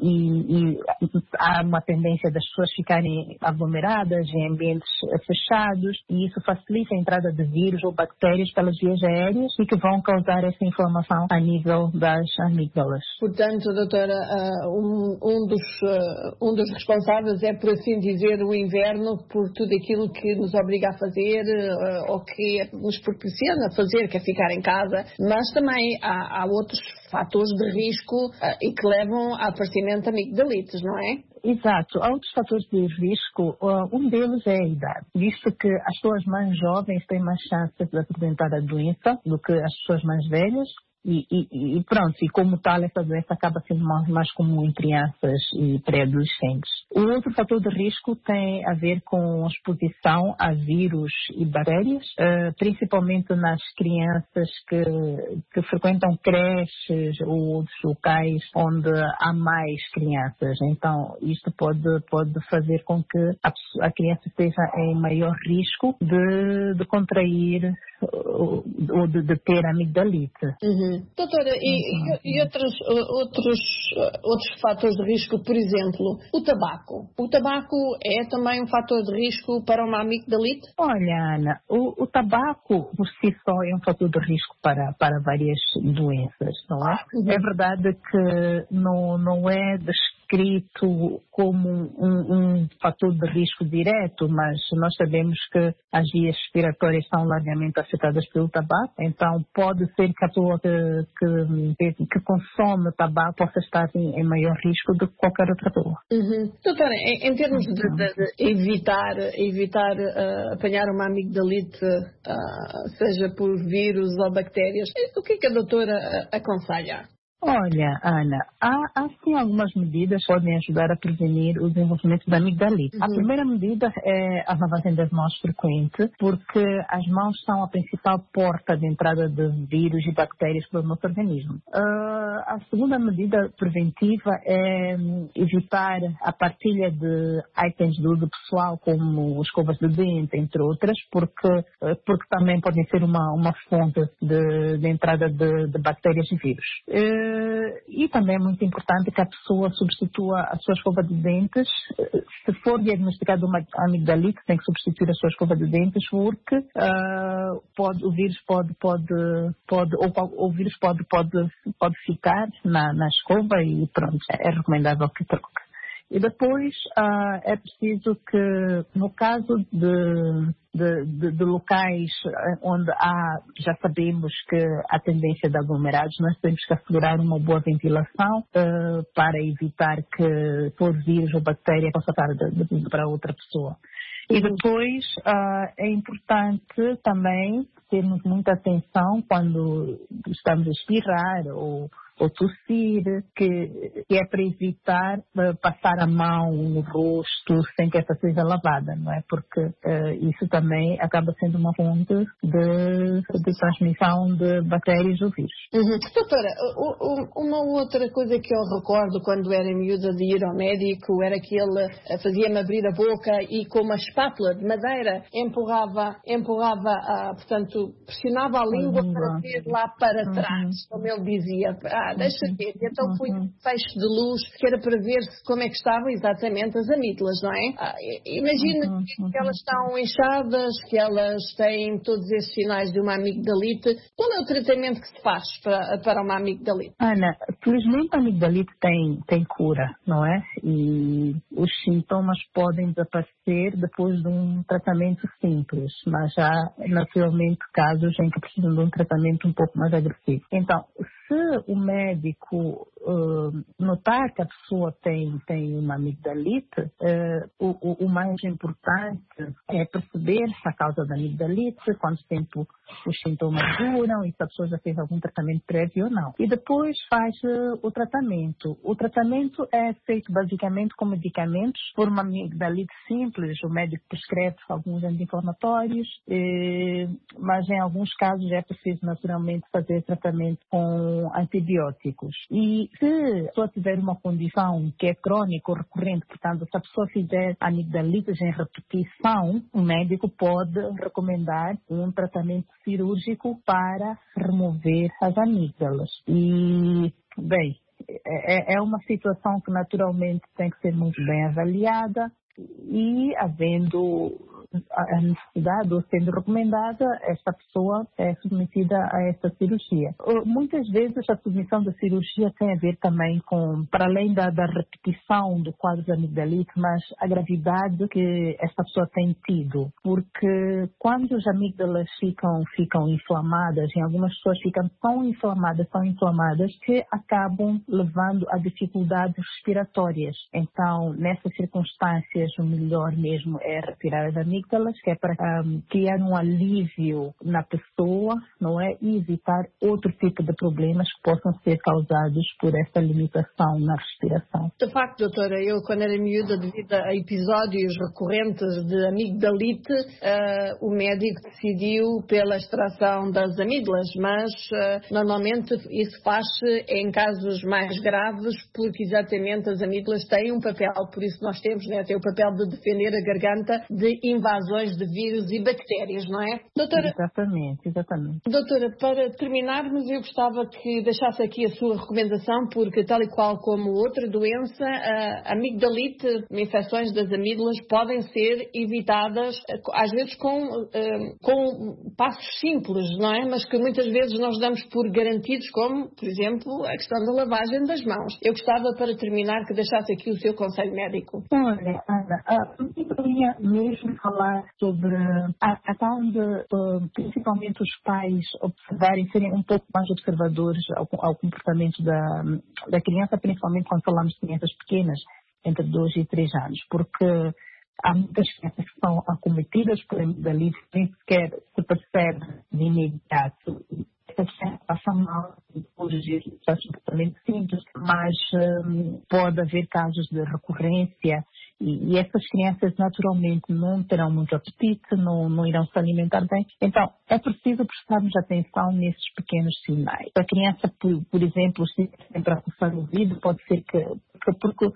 e há uma tendência das pessoas ficarem aglomeradas em ambientes fechados, e isso facilita a entrada de vírus ou bactérias pelas vias aéreas e que vão causar essa inflamação a nível das amígdalas. Portanto, doutora, um dos responsáveis é, por assim dizer, o inverno, por tudo aquilo que nos obriga a fazer ou que nos proporciona fazer, que é ficar em casa, mas também há outros fatores de risco e que levam ao aparecimento de amigdalites, não é? Exato. Há outros fatores de risco. Um deles é a idade, visto que as pessoas mais jovens têm mais chances de apresentar a doença do que as pessoas mais velhas. E pronto, e como tal, essa doença acaba sendo mais comum em crianças e pré-adolescentes. O outro fator de risco tem a ver com a exposição a vírus e bactérias, principalmente nas crianças que frequentam creches ou outros locais onde há mais crianças. Então, isto pode fazer com que a criança esteja em maior risco de contrair ou de ter amigdalite. Doutora, e outros fatores de risco, por exemplo, o tabaco. O tabaco é também um fator de risco para uma amigdalite? Olha, Ana, o tabaco por si só é um fator de risco para várias doenças, não é? É verdade que não é descrito como um fator de risco direto, mas nós sabemos que as vias respiratórias são largamente afetadas pelo tabaco, então pode ser que a pessoa que consome tabaco possa estar em maior risco do que qualquer outra pessoa. Doutora, em termos de evitar apanhar uma amigdalite, seja por vírus ou bactérias, o que é que a doutora aconselha? Olha, Ana, há sim algumas medidas que podem ajudar a prevenir o desenvolvimento da amigdalite. A primeira medida é a lavagem das mãos frequente, porque as mãos são a principal porta de entrada de vírus e bactérias para o nosso organismo. A segunda medida preventiva é evitar a partilha de itens de uso pessoal, como escovas de dente, entre outras, porque também podem ser uma fonte de entrada de bactérias e vírus. E também é muito importante que a pessoa substitua a sua escova de dentes. Se for diagnosticado uma amigdalite, tem que substituir a sua escova de dentes, porque o vírus pode ficar na escova e pronto, é recomendável que troque. E depois é preciso que, no caso de locais onde já sabemos que há tendência de aglomerados, nós temos que assegurar uma boa ventilação para evitar que por vírus ou bactéria possa passar para outra pessoa. E depois é importante também termos muita atenção quando estamos a espirrar ou tossir, que é para evitar passar a mão no rosto sem que essa seja lavada, não é? Porque isso também acaba sendo uma fonte de transmissão de bactérias ou vírus. Doutora, uma outra coisa que eu recordo quando era miúda de ir ao médico era que ele fazia-me abrir a boca e com uma espátula de madeira empurrava, portanto, pressionava a língua para vir lá para trás, como ele dizia. Deixa ver. Então fui fecho de luz, que era para ver como é que estavam exatamente as amígdalas, não é? Imagina que elas estão inchadas, que elas têm todos esses sinais de uma amigdalite. Qual é o tratamento que se faz para uma amigdalite? Ana, felizmente a amigdalite tem cura, não é? E os sintomas podem desaparecer depois de um tratamento simples, mas há naturalmente casos em que precisam de um tratamento um pouco mais agressivo. Então, se o médico notar que a pessoa tem uma amigdalite, o mais importante é perceber se a causa da amigdalite, quanto tempo os sintomas duram e se a pessoa já fez algum tratamento prévio ou não. E depois faz o tratamento. O tratamento é feito basicamente com medicamentos. For uma amigdalite simples, o médico prescreve alguns anti-inflamatórios, mas em alguns casos é preciso naturalmente fazer tratamento com antibióticos. E se a pessoa tiver uma condição que é crônica ou recorrente, portanto, se a pessoa fizer amigdalites em repetição, o médico pode recomendar um tratamento cirúrgico para remover as amígdalas. E, bem, é uma situação que naturalmente tem que ser muito bem avaliada e, havendo a necessidade ou sendo recomendada, esta pessoa é submetida a esta cirurgia. Muitas vezes a submissão da cirurgia tem a ver também com, para além da repetição do quadro de amigdalite, mas a gravidade que esta pessoa tem tido. Porque quando as amígdalas ficam inflamadas, em algumas pessoas ficam tão inflamadas que acabam levando a dificuldades respiratórias. Então, nessas circunstâncias, o melhor mesmo é retirar as amígdalas, que é para criar um alívio na pessoa, não é? E evitar outro tipo de problemas que possam ser causados por essa limitação na respiração. De facto, doutora, eu quando era miúda, devido a episódios recorrentes de amigdalite, o médico decidiu pela extração das amígdalas, mas normalmente isso faz-se em casos mais graves, porque exatamente as amígdalas têm um papel, por isso nós temos, né, tem o papel de defender a garganta de invasões de vírus e bactérias, não é? Doutora, exatamente. Doutora, para terminarmos, eu gostava que deixasse aqui a sua recomendação, porque tal e qual como outra doença, a amigdalite, infecções das amígdalas, podem ser evitadas, às vezes com passos simples, não é? Mas que muitas vezes nós damos por garantidos, como, por exemplo, a questão da lavagem das mãos. Eu gostava, para terminar, que deixasse aqui o seu conselho médico. Olha, Ana, eu queria mesmo falar sobre a questão de, principalmente os pais observarem, serem um pouco mais observadores ao comportamento da criança, principalmente quando falamos de crianças pequenas, entre 2 e 3 anos, porque há muitas crianças que são acometidas por amigdalite, nem sequer se percebe de imediato. Essa criança passa mal, corrigir comportamento simples, mas pode haver casos de recorrência e essas crianças naturalmente não terão muito apetite, não irão se alimentar bem. Então, é preciso prestarmos atenção nesses pequenos sinais. A criança, por exemplo, se sempre a coçar o ouvido, pode ser que porque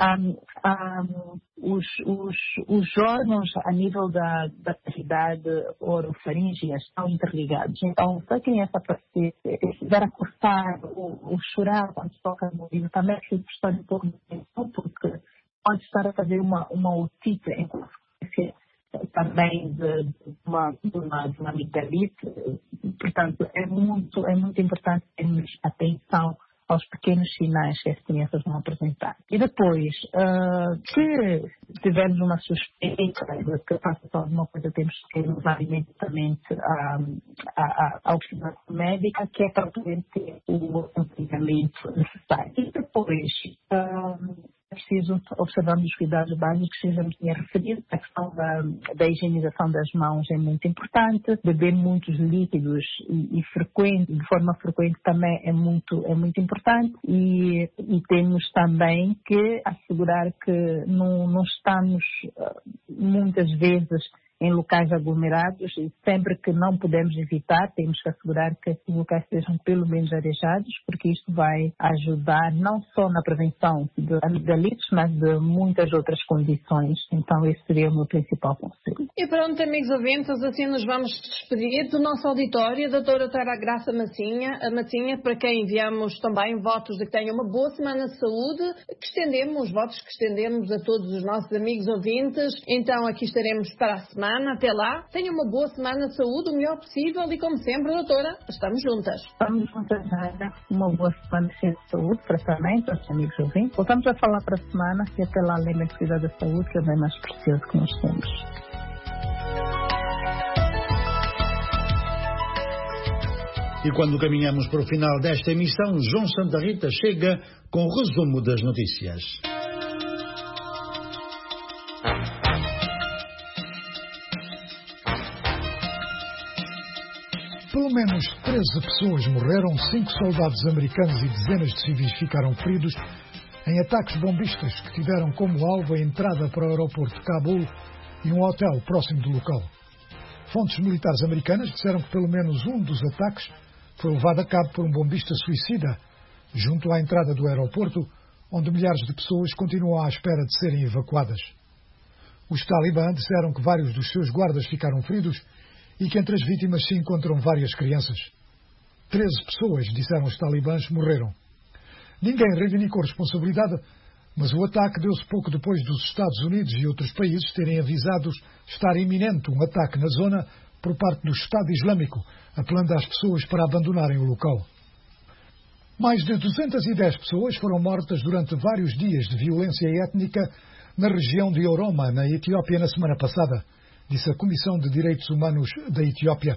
os órgãos a nível da cavidade orofaríngea estão interligados. Então, se a criança estiver a coçar ou chorar quando toca no ouvido, também é preciso prestar um pouco de atenção, porque pode estar a fazer uma otite em consequência também de uma amigdalite. Portanto, é muito importante termos atenção aos pequenos sinais que as crianças vão apresentar. E depois, se tivermos uma suspeita de que passa alguma coisa, temos que levar imediatamente à observação médica, que é para poder ter o acompanhamento necessário. E depois, é preciso observarmos os cuidados básicos que já me tinha referido. A questão da higienização das mãos é muito importante. Beber muitos líquidos e de forma frequente também é muito importante. E temos também que assegurar que não estamos muitas vezes em locais aglomerados, e sempre que não podemos evitar, temos que assegurar que os locais sejam pelo menos arejados, porque isto vai ajudar não só na prevenção de amigdalites, mas de muitas outras condições. Então, esse seria o meu principal conselho. E pronto, amigos ouvintes, assim nos vamos despedir do nosso auditório, a doutora Graça Matinha, para quem enviamos também votos de que tenham uma boa semana de saúde, votos que estendemos a todos os nossos amigos ouvintes. Então, aqui estaremos para a semana. Até lá, tenha uma boa semana de saúde, o melhor possível, e como sempre, doutora, estamos juntas. Estamos juntas, Ana. Uma boa semana cheia de saúde para também, para os amigos ouvintes. Voltamos a falar para a semana, e até lá, lembrem de cuidar da saúde, que é bem mais precioso que nós temos. E quando caminhamos para o final desta emissão, João Santa Rita chega com o resumo das notícias. Pelo menos 13 pessoas morreram, 5 soldados americanos e dezenas de civis ficaram feridos em ataques bombistas que tiveram como alvo a entrada para o aeroporto de Cabul e um hotel próximo do local. Fontes militares americanas disseram que pelo menos um dos ataques foi levado a cabo por um bombista suicida junto à entrada do aeroporto, onde milhares de pessoas continuam à espera de serem evacuadas. Os talibã disseram que vários dos seus guardas ficaram feridos e que entre as vítimas se encontram várias crianças. 13 pessoas, disseram os talibãs, morreram. Ninguém reivindicou responsabilidade, mas o ataque deu-se pouco depois dos Estados Unidos e outros países terem avisado estar iminente um ataque na zona por parte do Estado Islâmico, apelando às pessoas para abandonarem o local. Mais de 210 pessoas foram mortas durante vários dias de violência étnica na região de Oroma, na Etiópia, na semana passada, disse a Comissão de Direitos Humanos da Etiópia.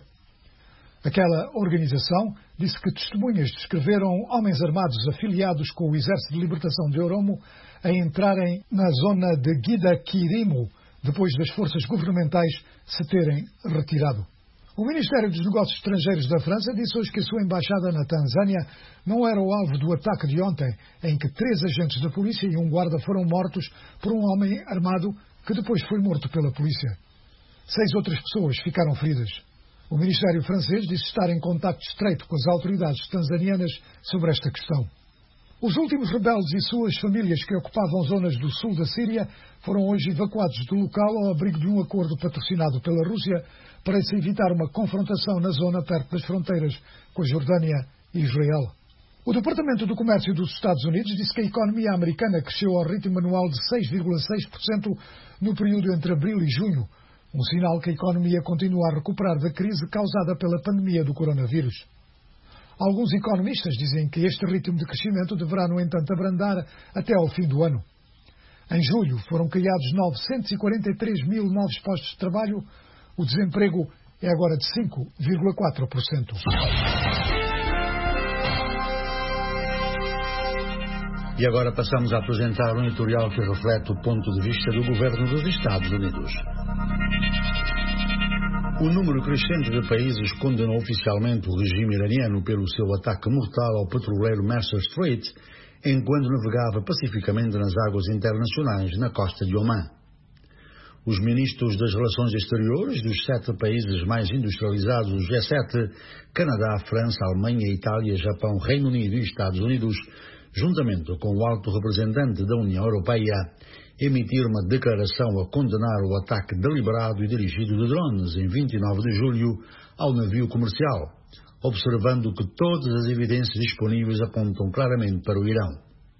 Aquela organização disse que testemunhas descreveram homens armados afiliados com o Exército de Libertação de Oromo a entrarem na zona de Gidakirimo, depois das forças governamentais se terem retirado. O Ministério dos Negócios Estrangeiros da França disse hoje que a sua embaixada na Tanzânia não era o alvo do ataque de ontem, em que 3 agentes da polícia e um guarda foram mortos por um homem armado que depois foi morto pela polícia. 6 outras pessoas ficaram feridas. O Ministério francês disse estar em contacto estreito com as autoridades tanzanianas sobre esta questão. Os últimos rebeldes e suas famílias que ocupavam zonas do sul da Síria foram hoje evacuados do local ao abrigo de um acordo patrocinado pela Rússia para se evitar uma confrontação na zona perto das fronteiras com a Jordânia e Israel. O Departamento do Comércio dos Estados Unidos disse que a economia americana cresceu ao ritmo anual de 6,6% no período entre abril e junho, um sinal que a economia continua a recuperar da crise causada pela pandemia do coronavírus. Alguns economistas dizem que este ritmo de crescimento deverá, no entanto, abrandar até ao fim do ano. Em julho foram criados 943 mil novos postos de trabalho. O desemprego é agora de 5,4%. E agora passamos a apresentar um editorial que reflete o ponto de vista do governo dos Estados Unidos. O número crescente de países condenou oficialmente o regime iraniano pelo seu ataque mortal ao petroleiro Mercer Strait, enquanto navegava pacificamente nas águas internacionais na costa de Omã. Os ministros das Relações Exteriores dos 7 países mais industrializados do G7, Canadá, França, Alemanha, Itália, Japão, Reino Unido e Estados Unidos, juntamente com o alto representante da União Europeia, emitiram uma declaração a condenar o ataque deliberado e dirigido de drones em 29 de julho ao navio comercial, observando que todas as evidências disponíveis apontam claramente para o Irão.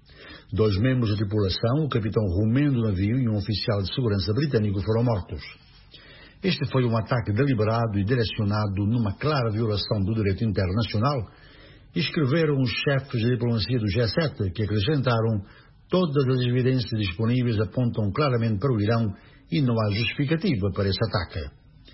2 membros da tripulação, o capitão romeno do navio e um oficial de segurança britânico foram mortos. Este foi um ataque deliberado e direcionado numa clara violação do direito internacional, escreveram os chefes de diplomacia do G7, que acrescentaram: todas as evidências disponíveis apontam claramente para o Irão e não há justificativa para esse ataque.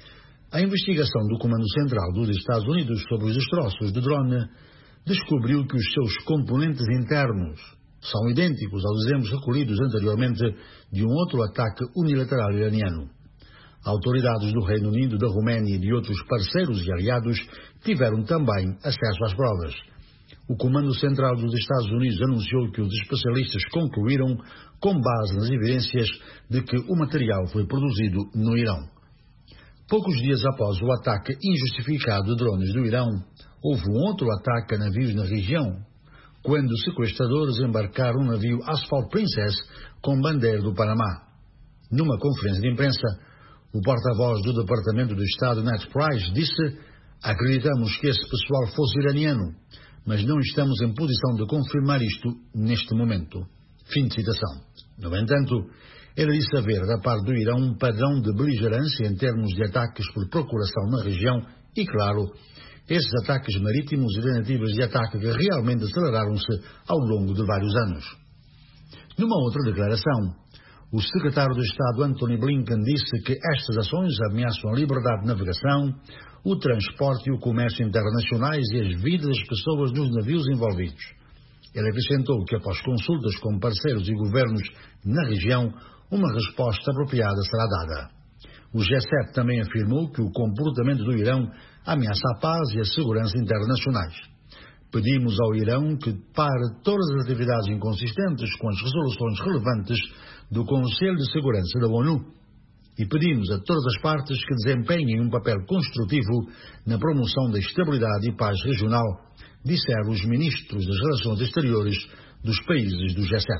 A investigação do Comando Central dos Estados Unidos sobre os destroços de drone descobriu que os seus componentes internos são idênticos aos exemplos recolhidos anteriormente de um outro ataque unilateral iraniano. Autoridades do Reino Unido, da Roménia e de outros parceiros e aliados tiveram também acesso às provas. O Comando Central dos Estados Unidos anunciou que os especialistas concluíram, com base nas evidências, de que o material foi produzido no Irão. Poucos dias após o ataque injustificado de drones do Irão, houve um outro ataque a navios na região, quando sequestradores embarcaram um navio Asphalt Princess com bandeira do Panamá. Numa conferência de imprensa, o porta-voz do Departamento do Estado, Ned Price, disse: acreditamos que esse pessoal fosse iraniano, mas não estamos em posição de confirmar isto neste momento. Fim de citação. No entanto, ele disse haver da parte do Irão um padrão de beligerância em termos de ataques por procuração na região e, claro, esses ataques marítimos e tentativas de ataque que realmente aceleraram-se ao longo de vários anos. Numa outra declaração, o secretário de Estado Antony Blinken disse que estas ações ameaçam a liberdade de navegação, o transporte e o comércio internacionais e as vidas das pessoas nos navios envolvidos. Ele acrescentou que, após consultas com parceiros e governos na região, uma resposta apropriada será dada. O G7 também afirmou que o comportamento do Irão ameaça a paz e a segurança internacionais. Pedimos ao Irão que pare todas as atividades inconsistentes com as resoluções relevantes do Conselho de Segurança da ONU e pedimos a todas as partes que desempenhem um papel construtivo na promoção da estabilidade e paz regional, disseram os ministros das Relações Exteriores dos países do G7.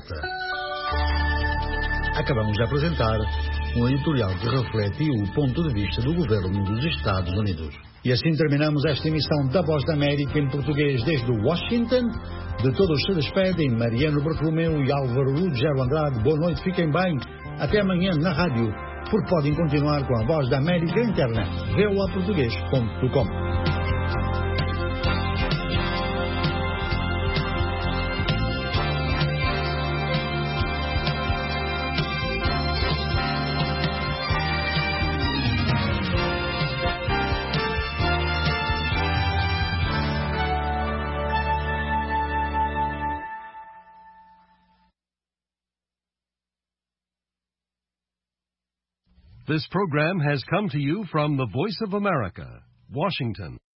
Acabamos de apresentar um editorial que reflete o ponto de vista do governo dos Estados Unidos. E assim terminamos esta emissão da Voz da América em português desde Washington. De todos se despedem Mariano Bartolomeu e Álvaro Lugero Andrade. Boa noite, fiquem bem. Até amanhã na rádio, porque podem continuar com a Voz da América na internet. voaportugues.com. This program has come to you from the Voice of America, Washington.